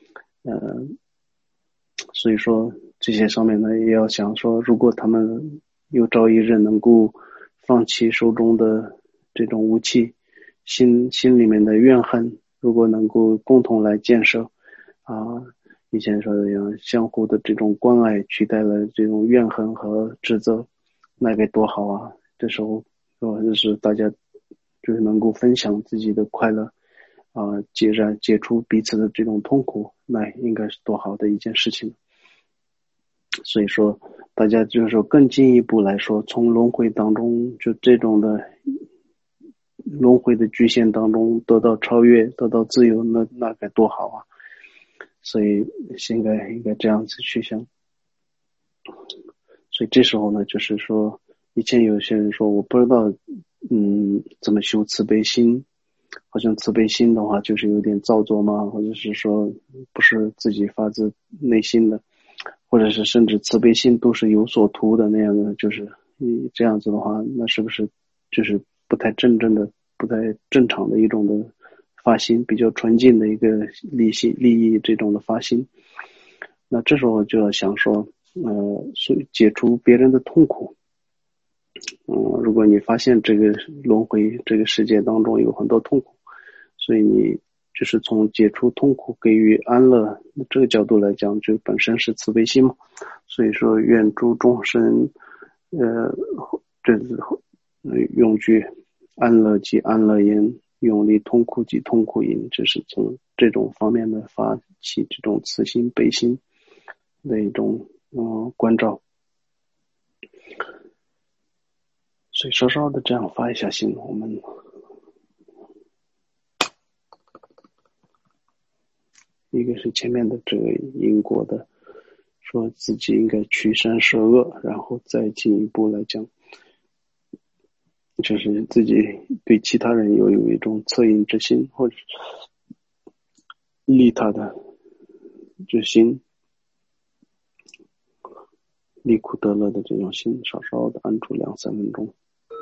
S1: 所以说这些上面呢，也要想说，如果他们有朝一日能够放弃手中的这种武器，心里面的怨恨，如果能够共同来建设以前说的一样，相互的这种关爱取代了这种怨恨和指责，那该多好啊！这时候就是大家就是能够分享自己的快乐解除彼此的这种痛苦，那应该是多好的一件事情。所以说大家就是说更进一步来说，从轮回当中就这种的轮回的局限当中得到超越，得到自由，那该多好啊！所以应该这样子去想。所以这时候呢，就是说以前有些人说我不知道，怎么修慈悲心，好像慈悲心的话就是有点造作嘛，或者是说不是自己发自内心的，或者是甚至慈悲心都是有所图的那样的，就是这样子的话，那是不是就是不太真正的、不太正常的一种的发心，比较纯净的一个利益这种的发心？那这时候就要想说，所以解除别人的痛苦。如果你发现这个轮回这个世界当中有很多痛苦，所以你就是从解除痛苦、给予安乐这个角度来讲，就本身是慈悲心嘛。所以说，愿诸众生，呃，这是用具安乐即安乐因，永离痛苦即痛苦因，这是从这种方面的发起这种慈心悲心的一种关照。所以稍稍的这样发一下心，我们一个是前面的这个因果的，说自己应该驱善摄恶，然后再进一步来讲，就是自己对其他人有一种恻隐之心，或者利他的之心，利苦得乐的这种心，稍稍的安住2、3分钟。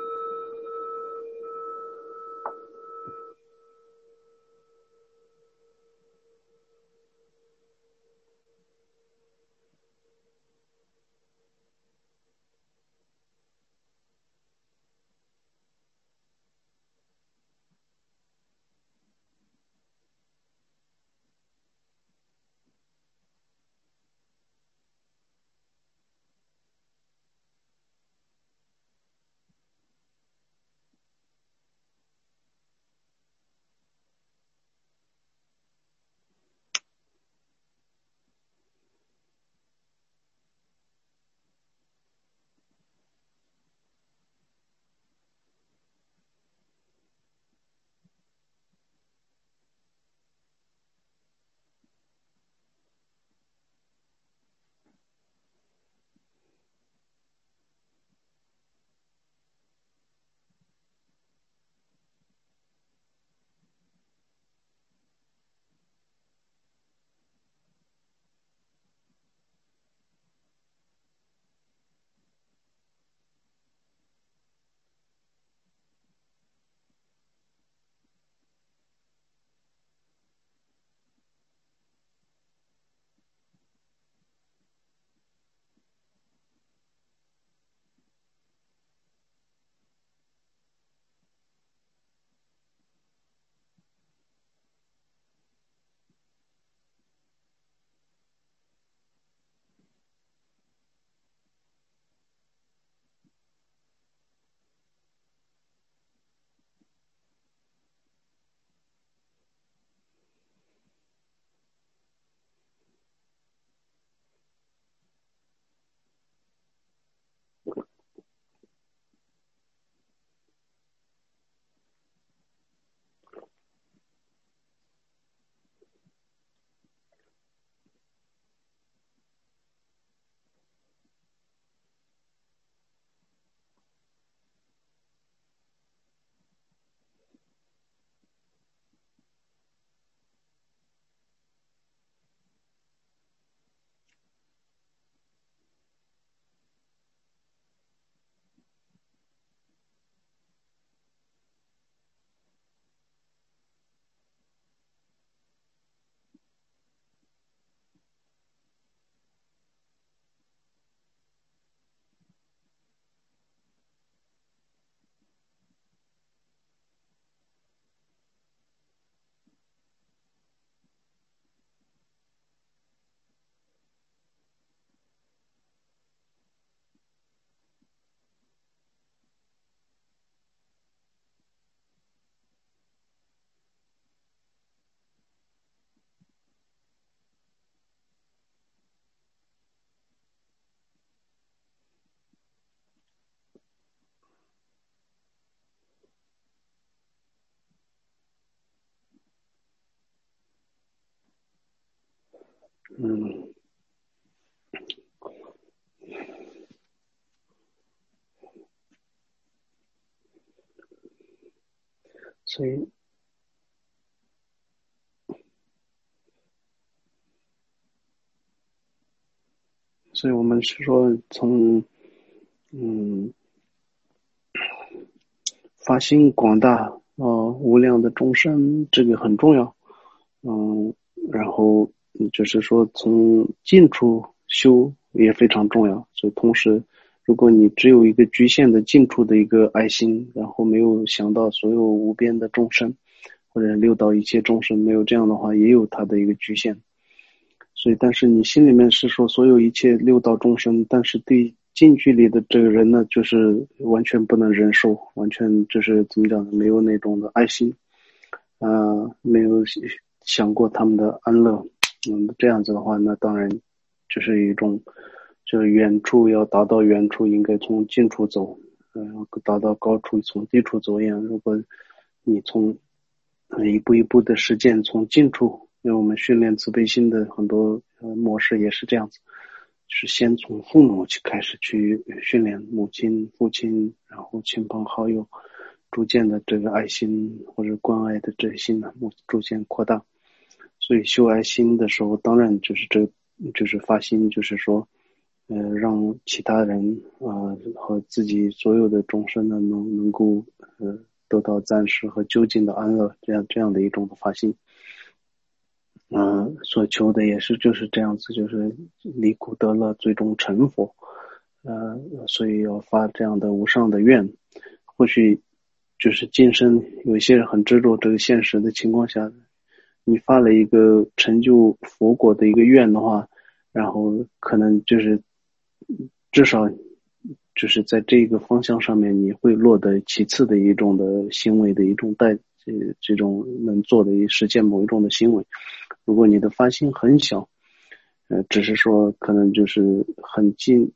S1: 嗯， 所以我们是说从嗯发心广大无量的众生，这个很重要。然后就是说从近处修也非常重要。所以同时，如果你只有一个局限的近处的一个爱心，然后没有想到所有无边的众生，或者六道一切众生，没有这样的话，也有它的一个局限。所以，但是你心里面是说所有一切六道众生，但是对近距离的这个人呢，就是完全不能忍受，完全就是怎么讲呢？没有那种的爱心，没有想过他们的安乐。这样子的话，那当然就是一种，就是远处要达到远处，应该从近处走，达到高处从低处走一样。如果你从一步一步的实践，从近处，因为我们训练慈悲心的很多模式也是这样子，是先从父母开始去训练母亲、父亲，然后亲朋好友，逐渐的这个爱心或者关爱的这心呢，逐渐扩大。所以修爱心的时候，当然就是发心，就是说，让其他人和自己所有的众生呢，能够得到暂时和究竟的安乐，这样的一种发心。所求的也是就是这样子，就是离苦得乐，最终成佛。所以要发这样的无上的愿。或许就是今生有一些人很执着这个现实的情况下，你发了一个成就佛果的一个愿的话，然后可能就是至少就是在这个方向上面，你会落得其次的一种的行为的一种这种能做的实现某一种的行为。如果你的发心很小，只是说可能就是很近，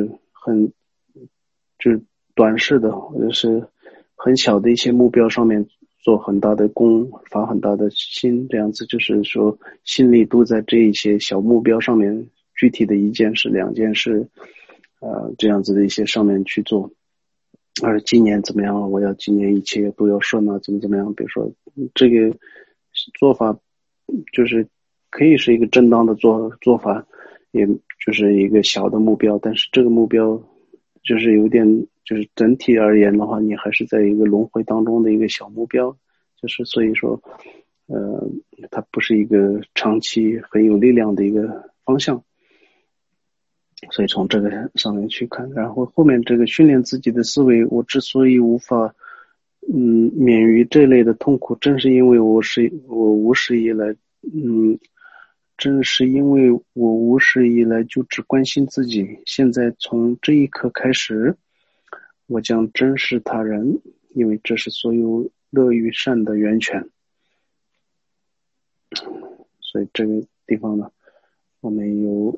S1: 就是短视的，或者是很小的一些目标上面做很大的功，发很大的心，这样子就是说心力都在这一些小目标上面，具体的一件事、两件事，这样子的一些上面去做。而今年怎么样？我要今年一切都要顺啊，怎么样？比如说这个做法，就是可以是一个正当的做法，也就是一个小的目标，但是这个目标就是有点，就是整体而言的话，你还是在一个轮回当中的一个小目标，就是所以说，它不是一个长期很有力量的一个方向。所以从这个上面去看，然后后面这个训练自己的思维，我之所以无法免于这类的痛苦，正是因为我无始以来正是因为我无始以来就只关心自己，现在从这一刻开始，我将珍视他人，因为这是所有乐与善的源泉。所以这个地方呢，我们有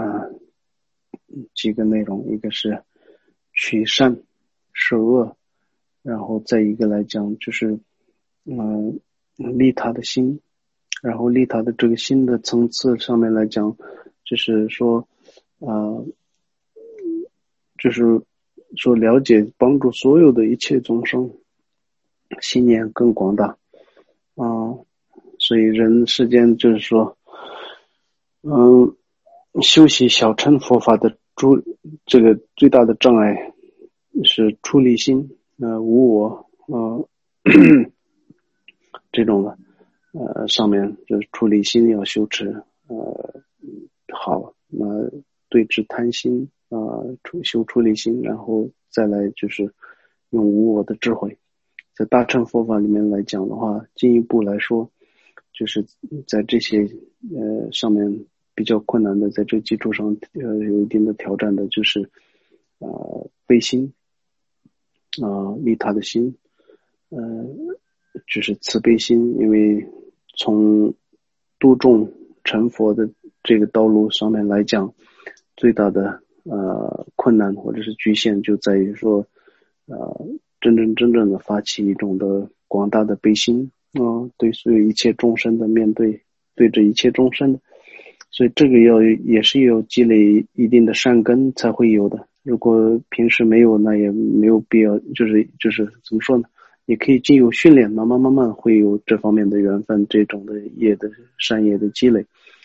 S1: 几个内容，一个是取善舍恶，然后再一个来讲就是利他的心，然后利他的这个心的层次上面来讲，就是说就是说了解帮助所有的一切众生，心念更广大。所以人世间就是说修习小乘佛法的这个最大的障碍是出离心，无我，这种的，上面就是出离心要修持，好，那对治贪心，修出离心，然后再来就是用无我的智慧。在大乘佛法里面来讲的话，进一步来说，就是在这些上面比较困难的，在这个基础上有一定的挑战的，就是悲心，利他的心，就是慈悲心。因为从度众成佛的这个道路上面来讲，最大的困难或者是局限就在于说真正的发起一种的广大的悲心，对所有一切众生的面对着一切众生的，所以这个也是有积累一定的善根才会有的。如果平时没有，那也没有必要，就是怎么说呢？ 也可以经由训练，慢慢会有这方面的缘分，这种的善业的积累。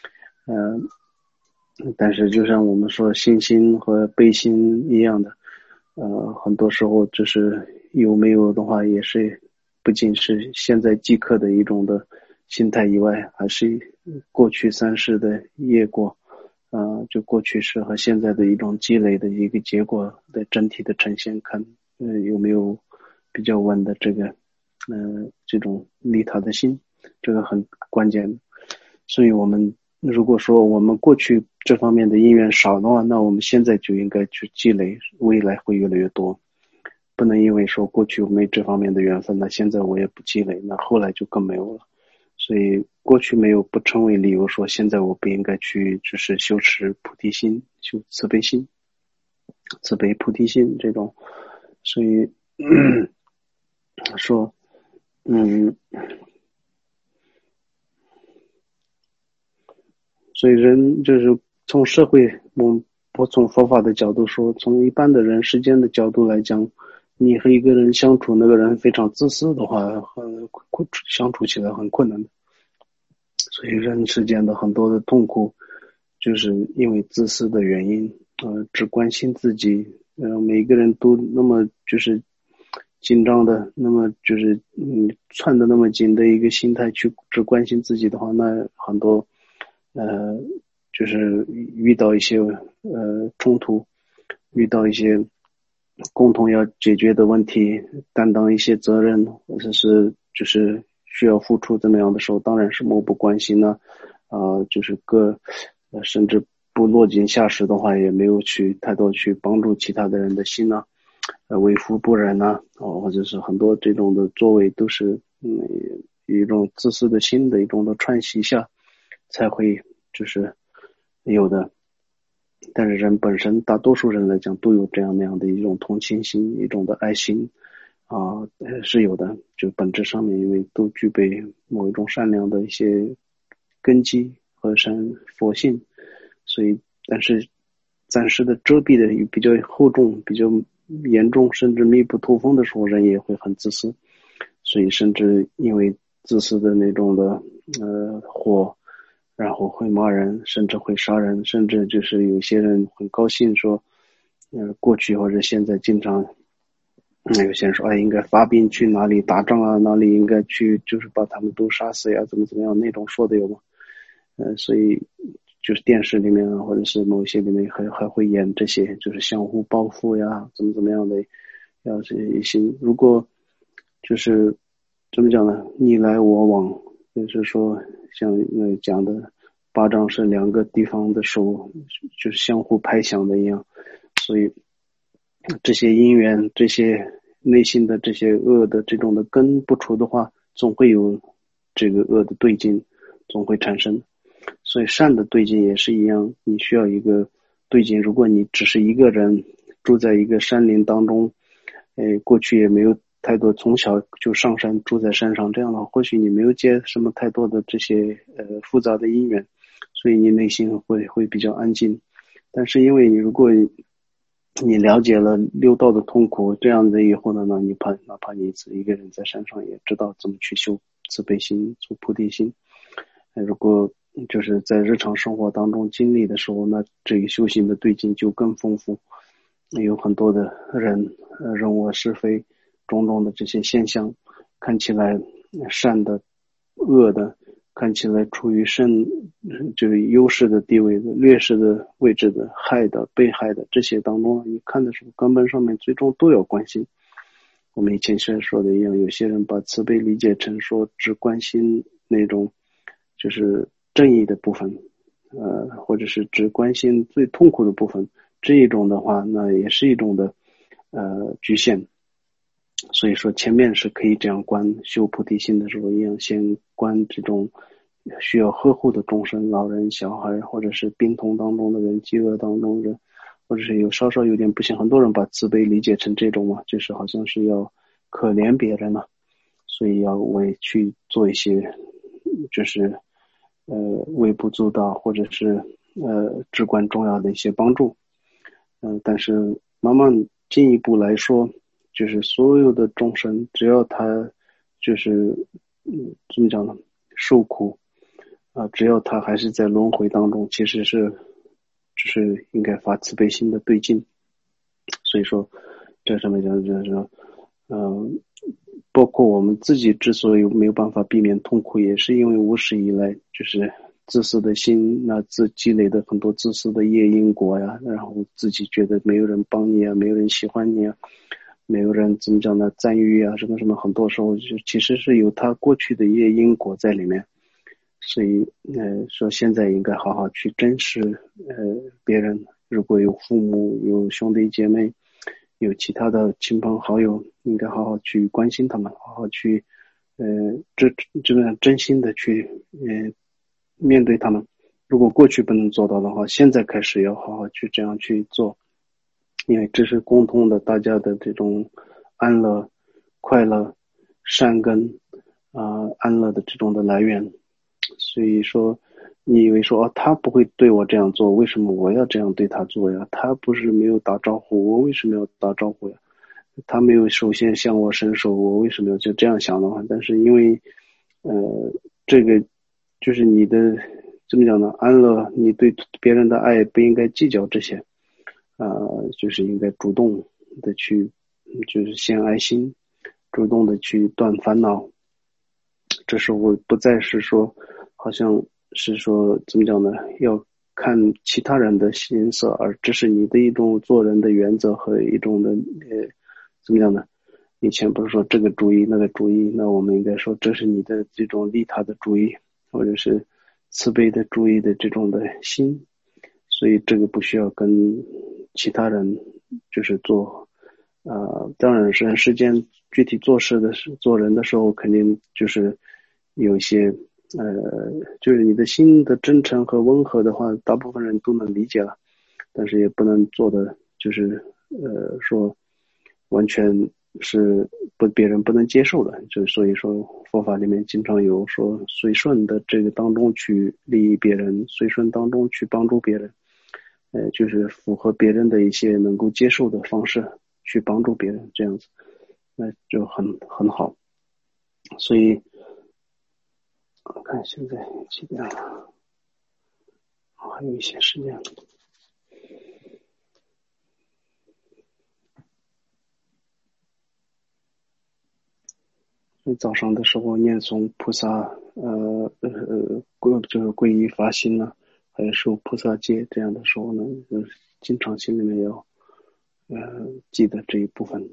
S1: 但是就像我们说信心和背心一样的，很多时候就是有没有的话，也是不仅是现在即刻的一种的心态以外，还是过去三世的业果，就过去式和现在的一种积累的一个结果的整体的呈现，看有没有比较稳的这种利他的心，这个很关键。所以我们如果说我们过去这方面的因缘少的话，那我们现在就应该去积累，未来会越来越多。不能因为说过去我没这方面的缘分，那现在我也不积累，那后来就更没有了。所以过去没有不成为理由说现在我不应该去就是修持菩提心，修慈悲心，慈悲菩提心这种。所以说所以人就是从社会，我们不从佛法的角度说，从一般的人世间的角度来讲，你和一个人相处，那个人非常自私的话，相处起来很困难的。所以人世间的很多的痛苦，就是因为自私的原因，只关心自己，每一个人都那么就是紧张的，那么就是串的那么紧的一个心态去只关心自己的话，那很多就是遇到一些冲突，遇到一些共同要解决的问题，担当一些责任，或者是就是需要付出怎么样的时候，当然是漠不关心呢，就是甚至不落井下石的话，也没有去太多去帮助其他的人的心呢，为富不仁呢，或者是很多这种的作为都是一种自私的心的一种的串习下才会就是有的。但是人本身大多数人来讲都有这样那样的一种同情心，一种的爱心是有的，就本质上面因为都具备某一种善良的一些根基和佛性，所以但是暂时的遮蔽的比较厚重，比较严重，甚至密不透风的时候，人也会很自私，所以甚至因为自私的那种的火，然后会骂人，甚至会杀人，甚至就是有些人很高兴说过去或者现在经常有些人说应该发兵去哪里打仗啊，哪里应该去就是把他们都杀死呀，怎么样那种说的有吗？所以就是电视里面或者是某些里面还会演这些，就是相互报复呀，怎么样的，要是一些如果就是怎么讲呢，你来我往，就是说像讲的巴掌是两个地方的手，就是相互拍响的一样，所以这些因缘，这些内心的这些恶的这种的根不除的话，总会有这个恶的对境，总会产生。所以善的对境也是一样，你需要一个对境。如果你只是一个人住在一个山林当中，过去也没有太多，从小就上山住在山上，这样的话，或许你没有接什么太多的这些复杂的因缘，所以你内心会比较安静。但是因为如果你了解了六道的痛苦，这样的以后呢，哪怕你一个人在山上，也知道怎么去修慈悲心、做菩提心。如果就是在日常生活当中经历的时候，那这个修行的对境就更丰富。有很多的人人我是非种种的这些现象，看起来善的、恶的，看起来处于就是优势的地位的、劣势的位置的、害的、被害的这些当中，你看的时候根本上面最终都要关心。我们以前说的一样，有些人把慈悲理解成说只关心那种就是正义的部分，或者是只关心最痛苦的部分，这一种的话，那也是一种的局限。所以说前面是可以这样观修菩提心的时候一样，先观这种需要呵护的众生，老人、小孩，或者是病痛当中的人、饥饿当中的人，或者是稍稍有点不幸，很多人把慈悲理解成这种嘛，就是好像是要可怜别人了，所以要去做一些就是微不足道或者是至关重要的一些帮助。但是慢慢进一步来说， 就是所有的众生，只要他就是怎么讲呢，受苦只要他还是在轮回当中，其实是就是应该发慈悲心的对境。所以说这上面讲就是说包括我们自己之所以没有办法避免痛苦，也是因为无始以来就是自私的心，那积累的很多自私的业因果呀，然后自己觉得没有人帮你啊，没有人喜欢你啊，没有人怎么讲呢，赞誉啊，什么什么，很多时候就其实是有他过去的业因果在里面。所以说现在应该好好去珍视别人，如果有父母有兄弟姐妹有其他的亲朋好友，应该好好去关心他们，好好去这个真心的去面对他们。如果过去不能做到的话，现在开始要好好去这样去做，因为这是共同的大家的这种安乐快乐善根安乐的这种的来源。所以说你以为说他不会对我这样做，为什么我要这样对他做呀？他不是没有打招呼，我为什么要打招呼呀？他没有首先向我伸手，我为什么要就这样想的话？但是因为这个就是你的怎么讲呢？安乐，你对别人的爱不应该计较这些就是应该主动的去就是献爱心，主动的去断烦恼。这时候不再是说好像是说怎么讲呢，要看其他人的心色，而这是你的一种做人的原则和一种的怎么样呢？以前不是说这个主意那个主意，那我们应该说这是你的这种利他的主意，或者是慈悲的主意的这种的心。所以这个不需要跟其他人就是做当然人世间具体做事的做人的时候，肯定就是有一些就是你的心的真诚和温和的话，大部分人都能理解了，但是也不能做的就是说完全是别人不能接受的。就所以说佛法里面经常有说随顺的这个当中去利益别人，随顺当中去帮助别人，就是符合别人的一些能够接受的方式去帮助别人，这样子那就很好。所以我看现在几点了，还有一些时间。早上的时候念诵菩萨就是皈依发心呢，还有受菩萨戒，这样的时候呢，就是经常心里面要记得这一部分。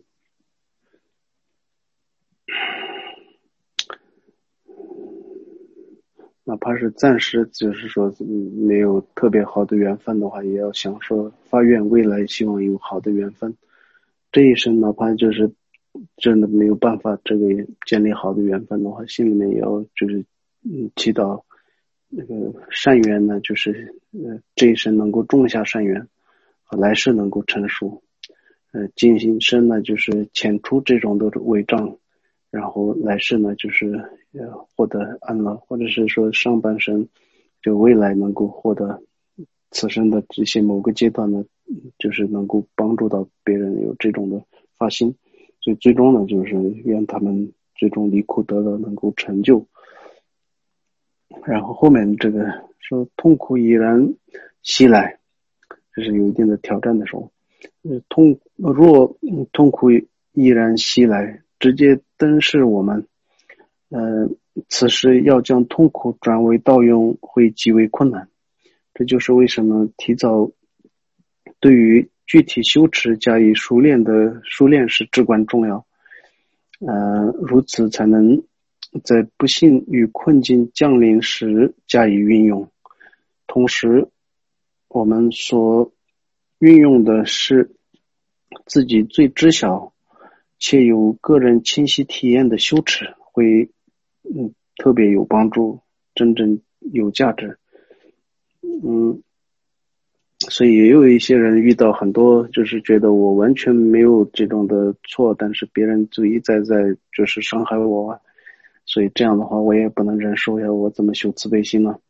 S1: 哪怕是暂时就是说没有特别好的缘分的话，也要想说发愿未来希望有好的缘分。这一生哪怕就是真的没有办法这个建立好的缘分的话，心里面也要就是祈祷那个善缘呢，就是这一生能够种下善缘，来世能够成熟。今生呢就是遣除这种的违障，然后来世呢就是获得安乐，或者是说上半生就未来能够获得此生的这些某个阶段呢，就是能够帮助到别人有这种的发心。所以最终呢就是愿他们最终离苦得乐能够成就。然后后面这个说痛苦已然袭来，这是有一定的挑战的时候。若痛苦依然袭来，直接登视我们，此时要将痛苦转为道用会极为困难。这就是为什么提早对于具体修持加以熟练是至关重要。如此才能在不幸与困境降临时加以运用。同时我们所运用的是自己最知晓且有个人清晰体验的修持，会特别有帮助，真正有价值。所以也有一些人遇到很多就是觉得我完全没有这种的错，但是别人就一再就是伤害我，所以这样的话我也不能忍受呀，我怎么修慈悲心呢？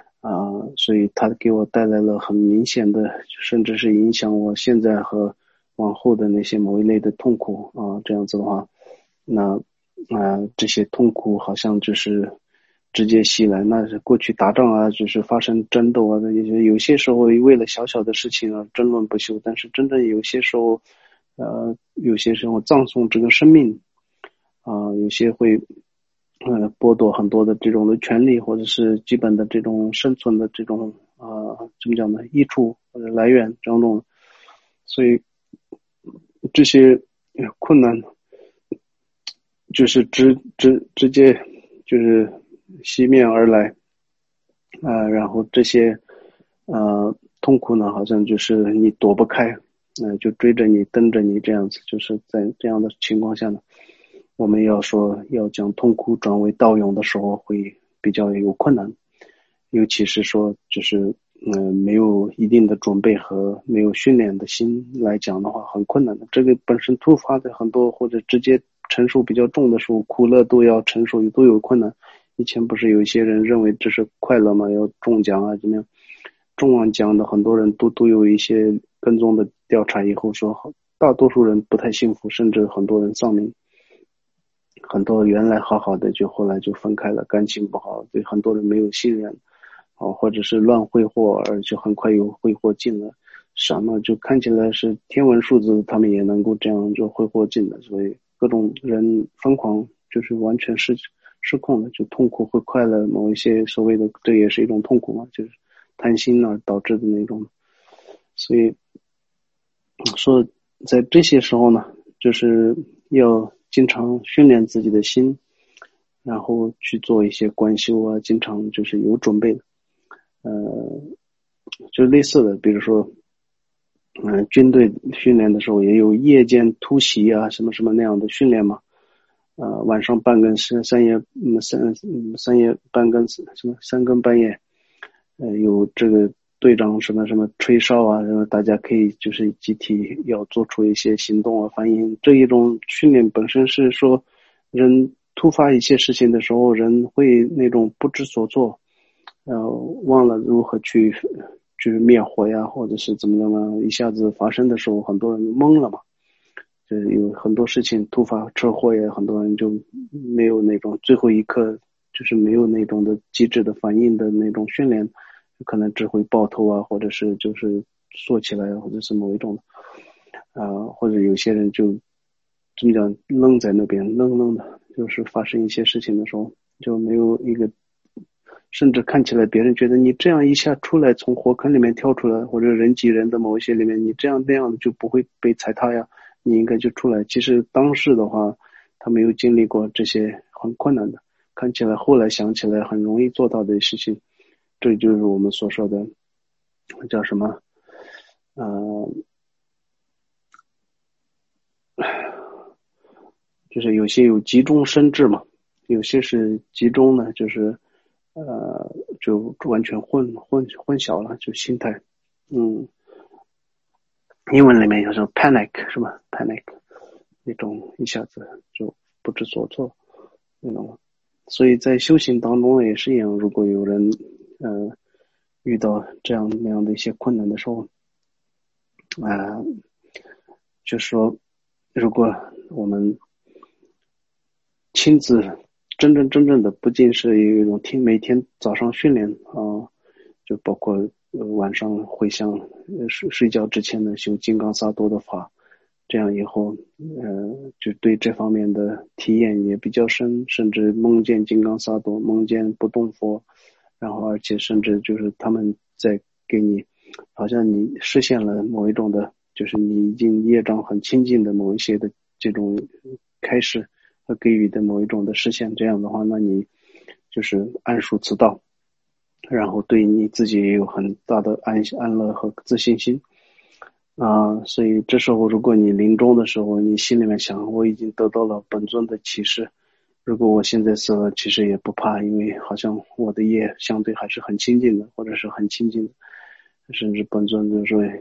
S1: 所以他给我带来了很明显的，甚至是影响我现在和往后的那些某一类的痛苦这样子的话，那这些痛苦好像就是直接袭来。那是过去打仗就是发生争斗有些时候为了小小的事情争论不休，但是真正有些时候葬送这个生命有些会剥夺很多的这种的权利，或者是基本的这种生存的这种怎么讲呢，益处或者来源这种。所以这些困难就是直接就是袭面而来然后这些痛苦呢好像就是你躲不开就追着你蹬着你这样子。就是在这样的情况下呢，我们要将痛苦转为道勇的时候会比较有困难，尤其是说就是没有一定的准备和没有训练的心来讲的话很困难的。这个本身突发的很多或者直接承受比较重的时候，苦乐都要承受，都有困难。以前不是有一些人认为这是快乐嘛，要中奖怎么样，中完奖的很多人都有一些跟踪的调查以后说大多数人不太幸福，甚至很多人丧命，很多原来好好的就后来就分开了，感情不好，对很多人没有信任或者是乱挥霍，而且很快又挥霍尽了。什么就看起来是天文数字，他们也能够这样就挥霍尽了。所以各种人疯狂，就是完全失控了，就痛苦和快乐某一些所谓的，这也是一种痛苦嘛，就是贪心导致的那种。所以说在这些时候呢，就是要经常训练自己的心，然后去做一些观修经常就是有准备的。就类似的，比如说军队训练的时候也有夜间突袭什么什么那样的训练嘛。晚上半更三夜半更什么三更半夜有这个队长什么什么吹哨然后大家可以就是集体要做出一些行动反应。这一种训练本身是说人突发一些事情的时候，人会那种不知所措，忘了如何去灭火或者是怎么样呢，一下子发生的时候很多人懵了嘛。就是有很多事情突发车祸很多人就没有那种最后一刻就是没有那种的机智的反应的那种训练，可能只会爆头或者是就是缩起来或者是某一种或者有些人就怎么讲愣在那边愣的，就是发生一些事情的时候就没有一个，甚至看起来别人觉得你这样一下出来从火坑里面跳出来，或者人挤人的某一些里面，你这样那样就不会被踩踏你应该就出来。其实当时的话他没有经历过这些很困难的，看起来后来想起来很容易做到的事情。这就是我们所说的叫什么就是有些有急中生智嘛，有些是集中呢就是就完全混淆了，就心态英文里面有时候 panic 是吧 panic 那种一下子就不知所措那种。所以在修行当中也是一样，如果有人遇到这样那样的一些困难的时候就是说如果我们亲自真正的不仅是有一种每天早上训练就包括晚上回想睡觉之前的修金刚萨埵的法，这样以后就对这方面的体验也比较深，甚至梦见金刚萨埵，梦见不动佛，然后而且甚至就是他们在给你好像你实现了某一种的，就是你已经业障很清净的某一些的这种开始和给予的某一种的实现。这样的话，那你就是安舒此道，然后对你自己也有很大的安乐和自信心所以这时候如果你临终的时候你心里面想我已经得到了本尊的启示，如果我现在死了其实也不怕，因为好像我的业相对还是很清净的，或者是很清净的，甚至本尊就说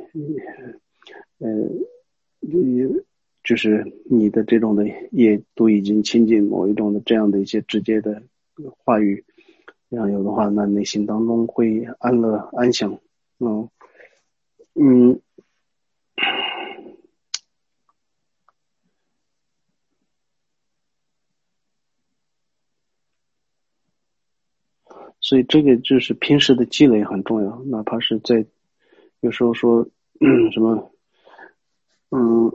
S1: 就是你的这种的业都已经亲近某一种的这样的一些直接的话语，这样有的话那内心当中会安乐安详所以这个就是平时的积累很重要，哪怕是在有时候说什么嗯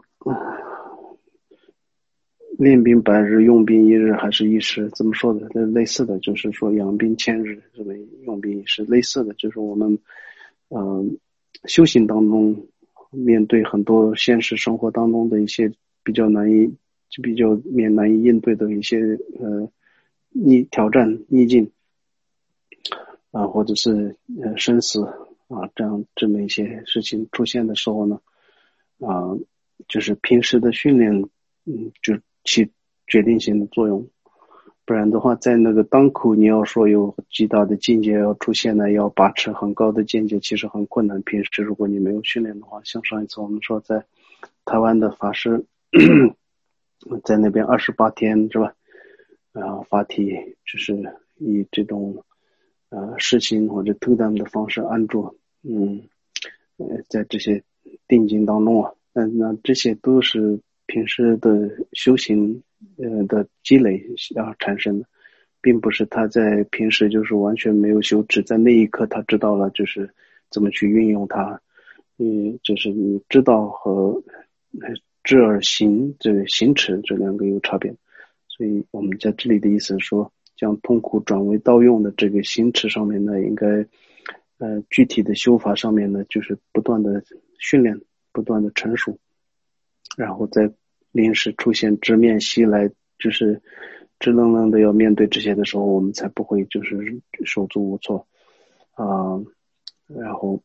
S1: 练兵百日，用兵一日，还是一时，怎么说的？类似的就是说养兵千日，这个用兵一时，类似的就是我们修行当中面对很多现实生活当中的一些比较难以难以应对的一些挑战逆境或者是生死这么一些事情出现的时候呢就是平时的训练就起决定性的作用。不然的话，在那个当口你要说有极大的境界要出现呢，要把持很高的境界，其实很困难。平时如果你没有训练的话，像上一次我们说在台湾的法师在那边28天是吧？法体就是以这种事情或者偷单的方式按住，在这些定境当中那这些都是平时的修行的积累产生的，并不是他在平时就是完全没有修，只在那一刻他知道了就是怎么去运用它。就是你知道和知而行，这个行持这两个有差别。所以我们在这里的意思是说，将痛苦转为道用的这个行持上面呢，应该具体的修法上面呢，就是不断的训练，不断的成熟，然后在临时出现直面袭来，就是直愣愣的要面对这些的时候，我们才不会就是手足无措然后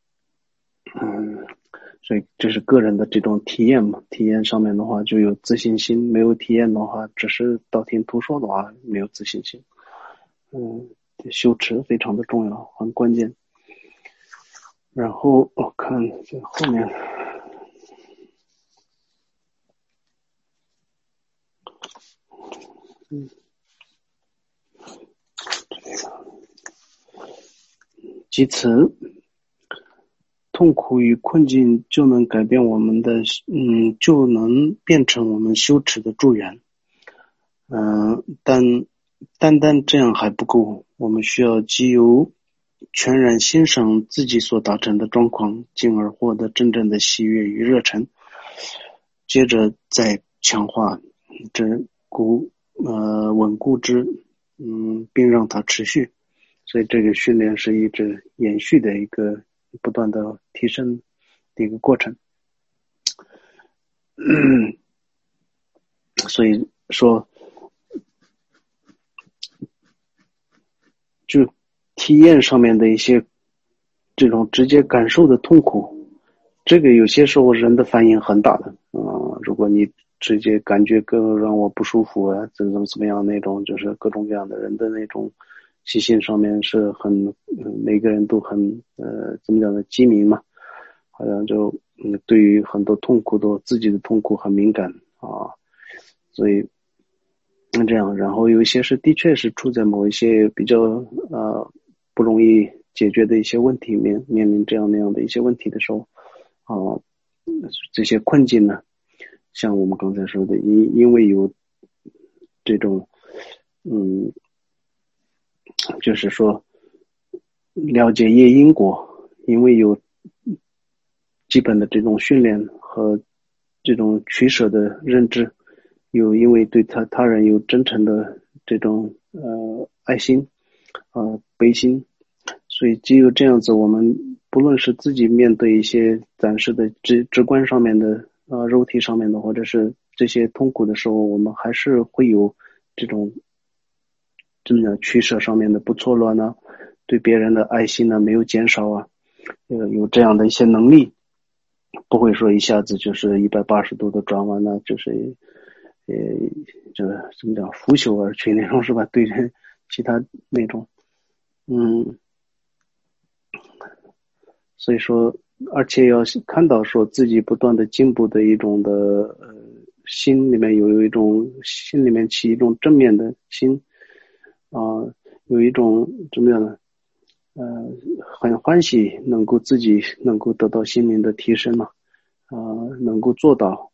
S1: 所以这是个人的这种体验嘛，体验上面的话就有自信心，没有体验的话，只是道听途说的话，没有自信心。修持非常的重要，很关键。然后我看这后面，其次，痛苦与困境就能改变我们的，就能变成我们修持的助缘。但单单这样还不够，我们需要藉由全然欣赏自己所达成的状况，进而获得真正的喜悦与热忱。接着再强化这稳固之，并让它持续。所以这个训练是一直延续的一个不断的提升的一个过程。所以说，就体验上面的一些这种直接感受的痛苦，这个有些时候人的反应很大的如果你直接感觉更让我不舒服怎么样那种，就是各种各样的人的那种习性上面是很每个人都很怎么讲呢，机敏嘛，好像就对于很多痛苦都自己的痛苦很敏感所以这样，然后有一些是的确是处在某一些比较不容易解决的一些问题面临这样那样的一些问题的时候这些困境呢，像我们刚才说的，因为有这种就是说了解业因果，因为有基本的这种训练和这种取舍的认知，因为对他人有真诚的这种爱心悲心，所以只有这样子，我们不论是自己面对一些暂时的直观上面的肉体上面的，或者是这些痛苦的时候，我们还是会有这种真的取舍上面的不错乱呢，对别人的爱心呢没有减少有这样的一些能力，不会说一下子就是180度的转弯呢，就是就是怎么讲腐朽而去那种是吧？对人其他那种所以说，而且要看到说自己不断的进步的一种的心里面有一种心里面起一种正面的心有一种怎么样呢？很欢喜自己能够得到心灵的提升嘛，能够做到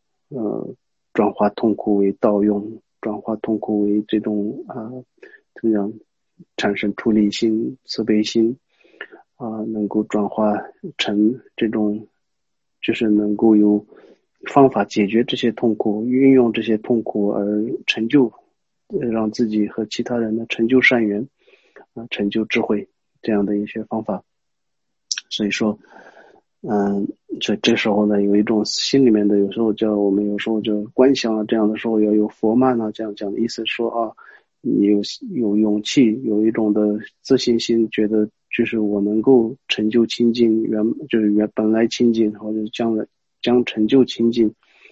S1: 转化痛苦为道用，转化痛苦为这种怎么样产生出离心、慈悲心能够转化成这种，就是能够有方法解决这些痛苦，运用这些痛苦而成就，让自己和其他人的成就善缘成就智慧这样的一些方法。所以说所以这时候呢，有一种心里面的，我们有时候就观想这样的时候要有佛曼这样讲的意思说你有勇气，有一种的自信心，觉得就是我能够成就清净，本来清净，或者将成就清净，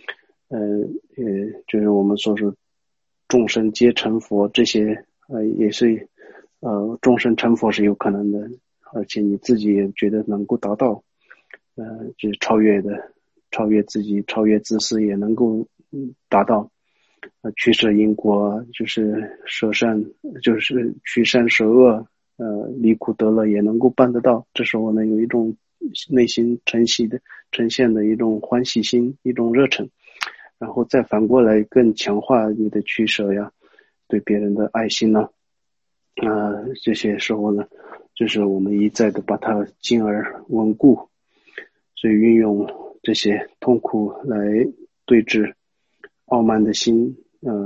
S1: 就是我们说是众生皆成佛，这些也是众生成佛是有可能的，而且你自己也觉得能够达到，就是超越自己，超越自私也能够达到。驱舍因果就是舍善，就是驱善舍恶，离苦得乐也能够办得到。这时候呢，有一种内心呈现的一种欢喜心，一种热忱，然后再反过来更强化你的驱舍呀，对别人的爱心呢，这些时候呢，就是我们一再的把它进而稳固，所以运用这些痛苦来对治傲慢的心，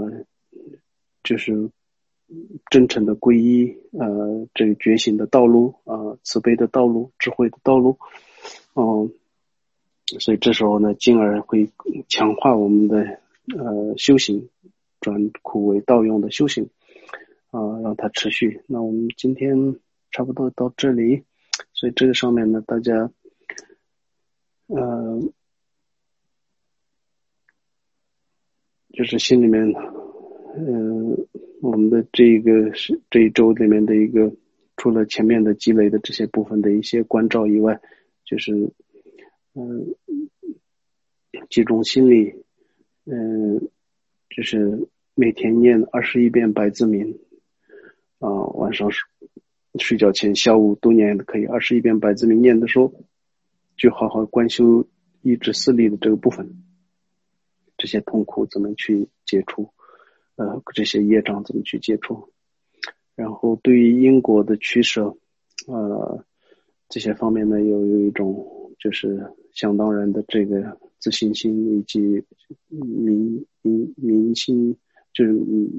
S1: 就是真诚的皈依，这个觉醒的道路，慈悲的道路，智慧的道路，所以这时候呢，进而会强化我们的修行，转苦为道用的修行，让它持续。那我们今天差不多到这里，所以这个上面呢，大家就是心里面，我们的这一周里面的一个，除了前面的积累的这些部分的一些关照以外，就是集中心力，就是每天念21遍百字明，晚上睡觉前下午都念可以21遍百字明，念的时候就好好观修意志四力的这个部分，这些痛苦怎么去解除，这些业障怎么去解除，然后对于因果的取舍，这些方面呢，有一种就是想当然的这个自信心，以及明心，就是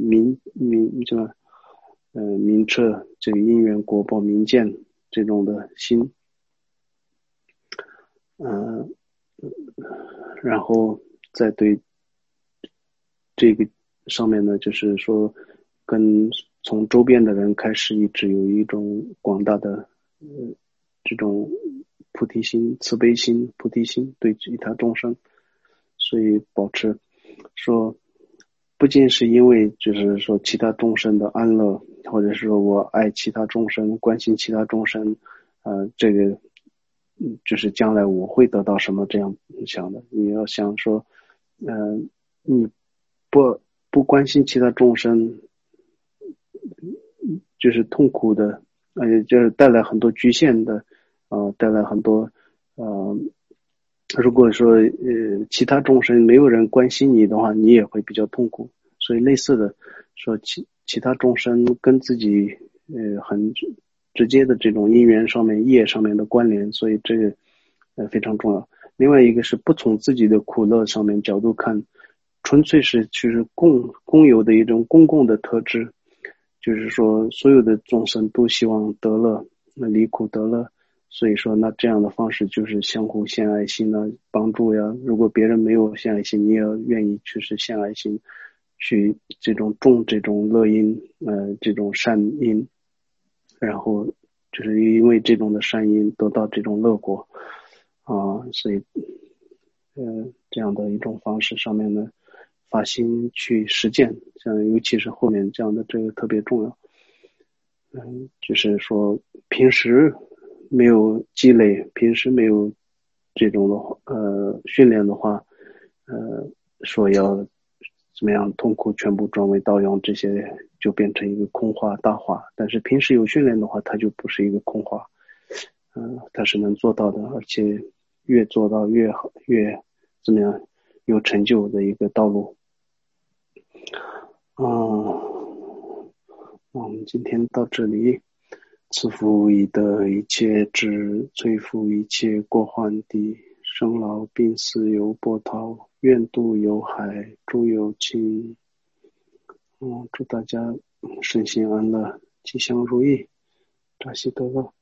S1: 明彻这个因缘果报明见这种的心，然后再对这个上面呢，就是说从周边的人开始，一直有一种广大的这种菩提心、慈悲心、菩提心对其他众生，所以保持说，不仅是因为就是说其他众生的安乐，或者是说我爱其他众生、关心其他众生，这个就是将来我会得到什么这样想的。你要想说，你不关心其他众生，就是痛苦的，就是带来很多局限的，带来很多，如果说其他众生没有人关心你的话，你也会比较痛苦。所以类似的说其他众生跟自己很直接的这种因缘上面业上面的关联，所以这个非常重要。另外一个是不从自己的苦乐上面角度看，纯粹是就是共有的一种公共的特质，就是说所有的众生都希望得乐，离苦得乐，所以说那这样的方式就是相互献爱心帮助呀。如果别人没有献爱心，你也愿意去献爱心，去种这种乐因，这种善因，然后就是因为这种的善因得到这种乐果所以这样的一种方式上面呢，发心去实践，像尤其是后面这样的这个特别重要。就是说平时没有积累，平时没有这种的训练的话，说要怎么样痛苦全部转为道用，这些就变成一个空话大话。但是平时有训练的话，它就不是一个空话，它是能做到的，而且越做到越好，越怎么样有成就的一个道路。 那我们今天到这里。赐福以德一切智，摧伏一切过患地，生老病死有波涛，愿度有海，诸有情。祝大家身心安乐，吉祥如意，扎西德勒。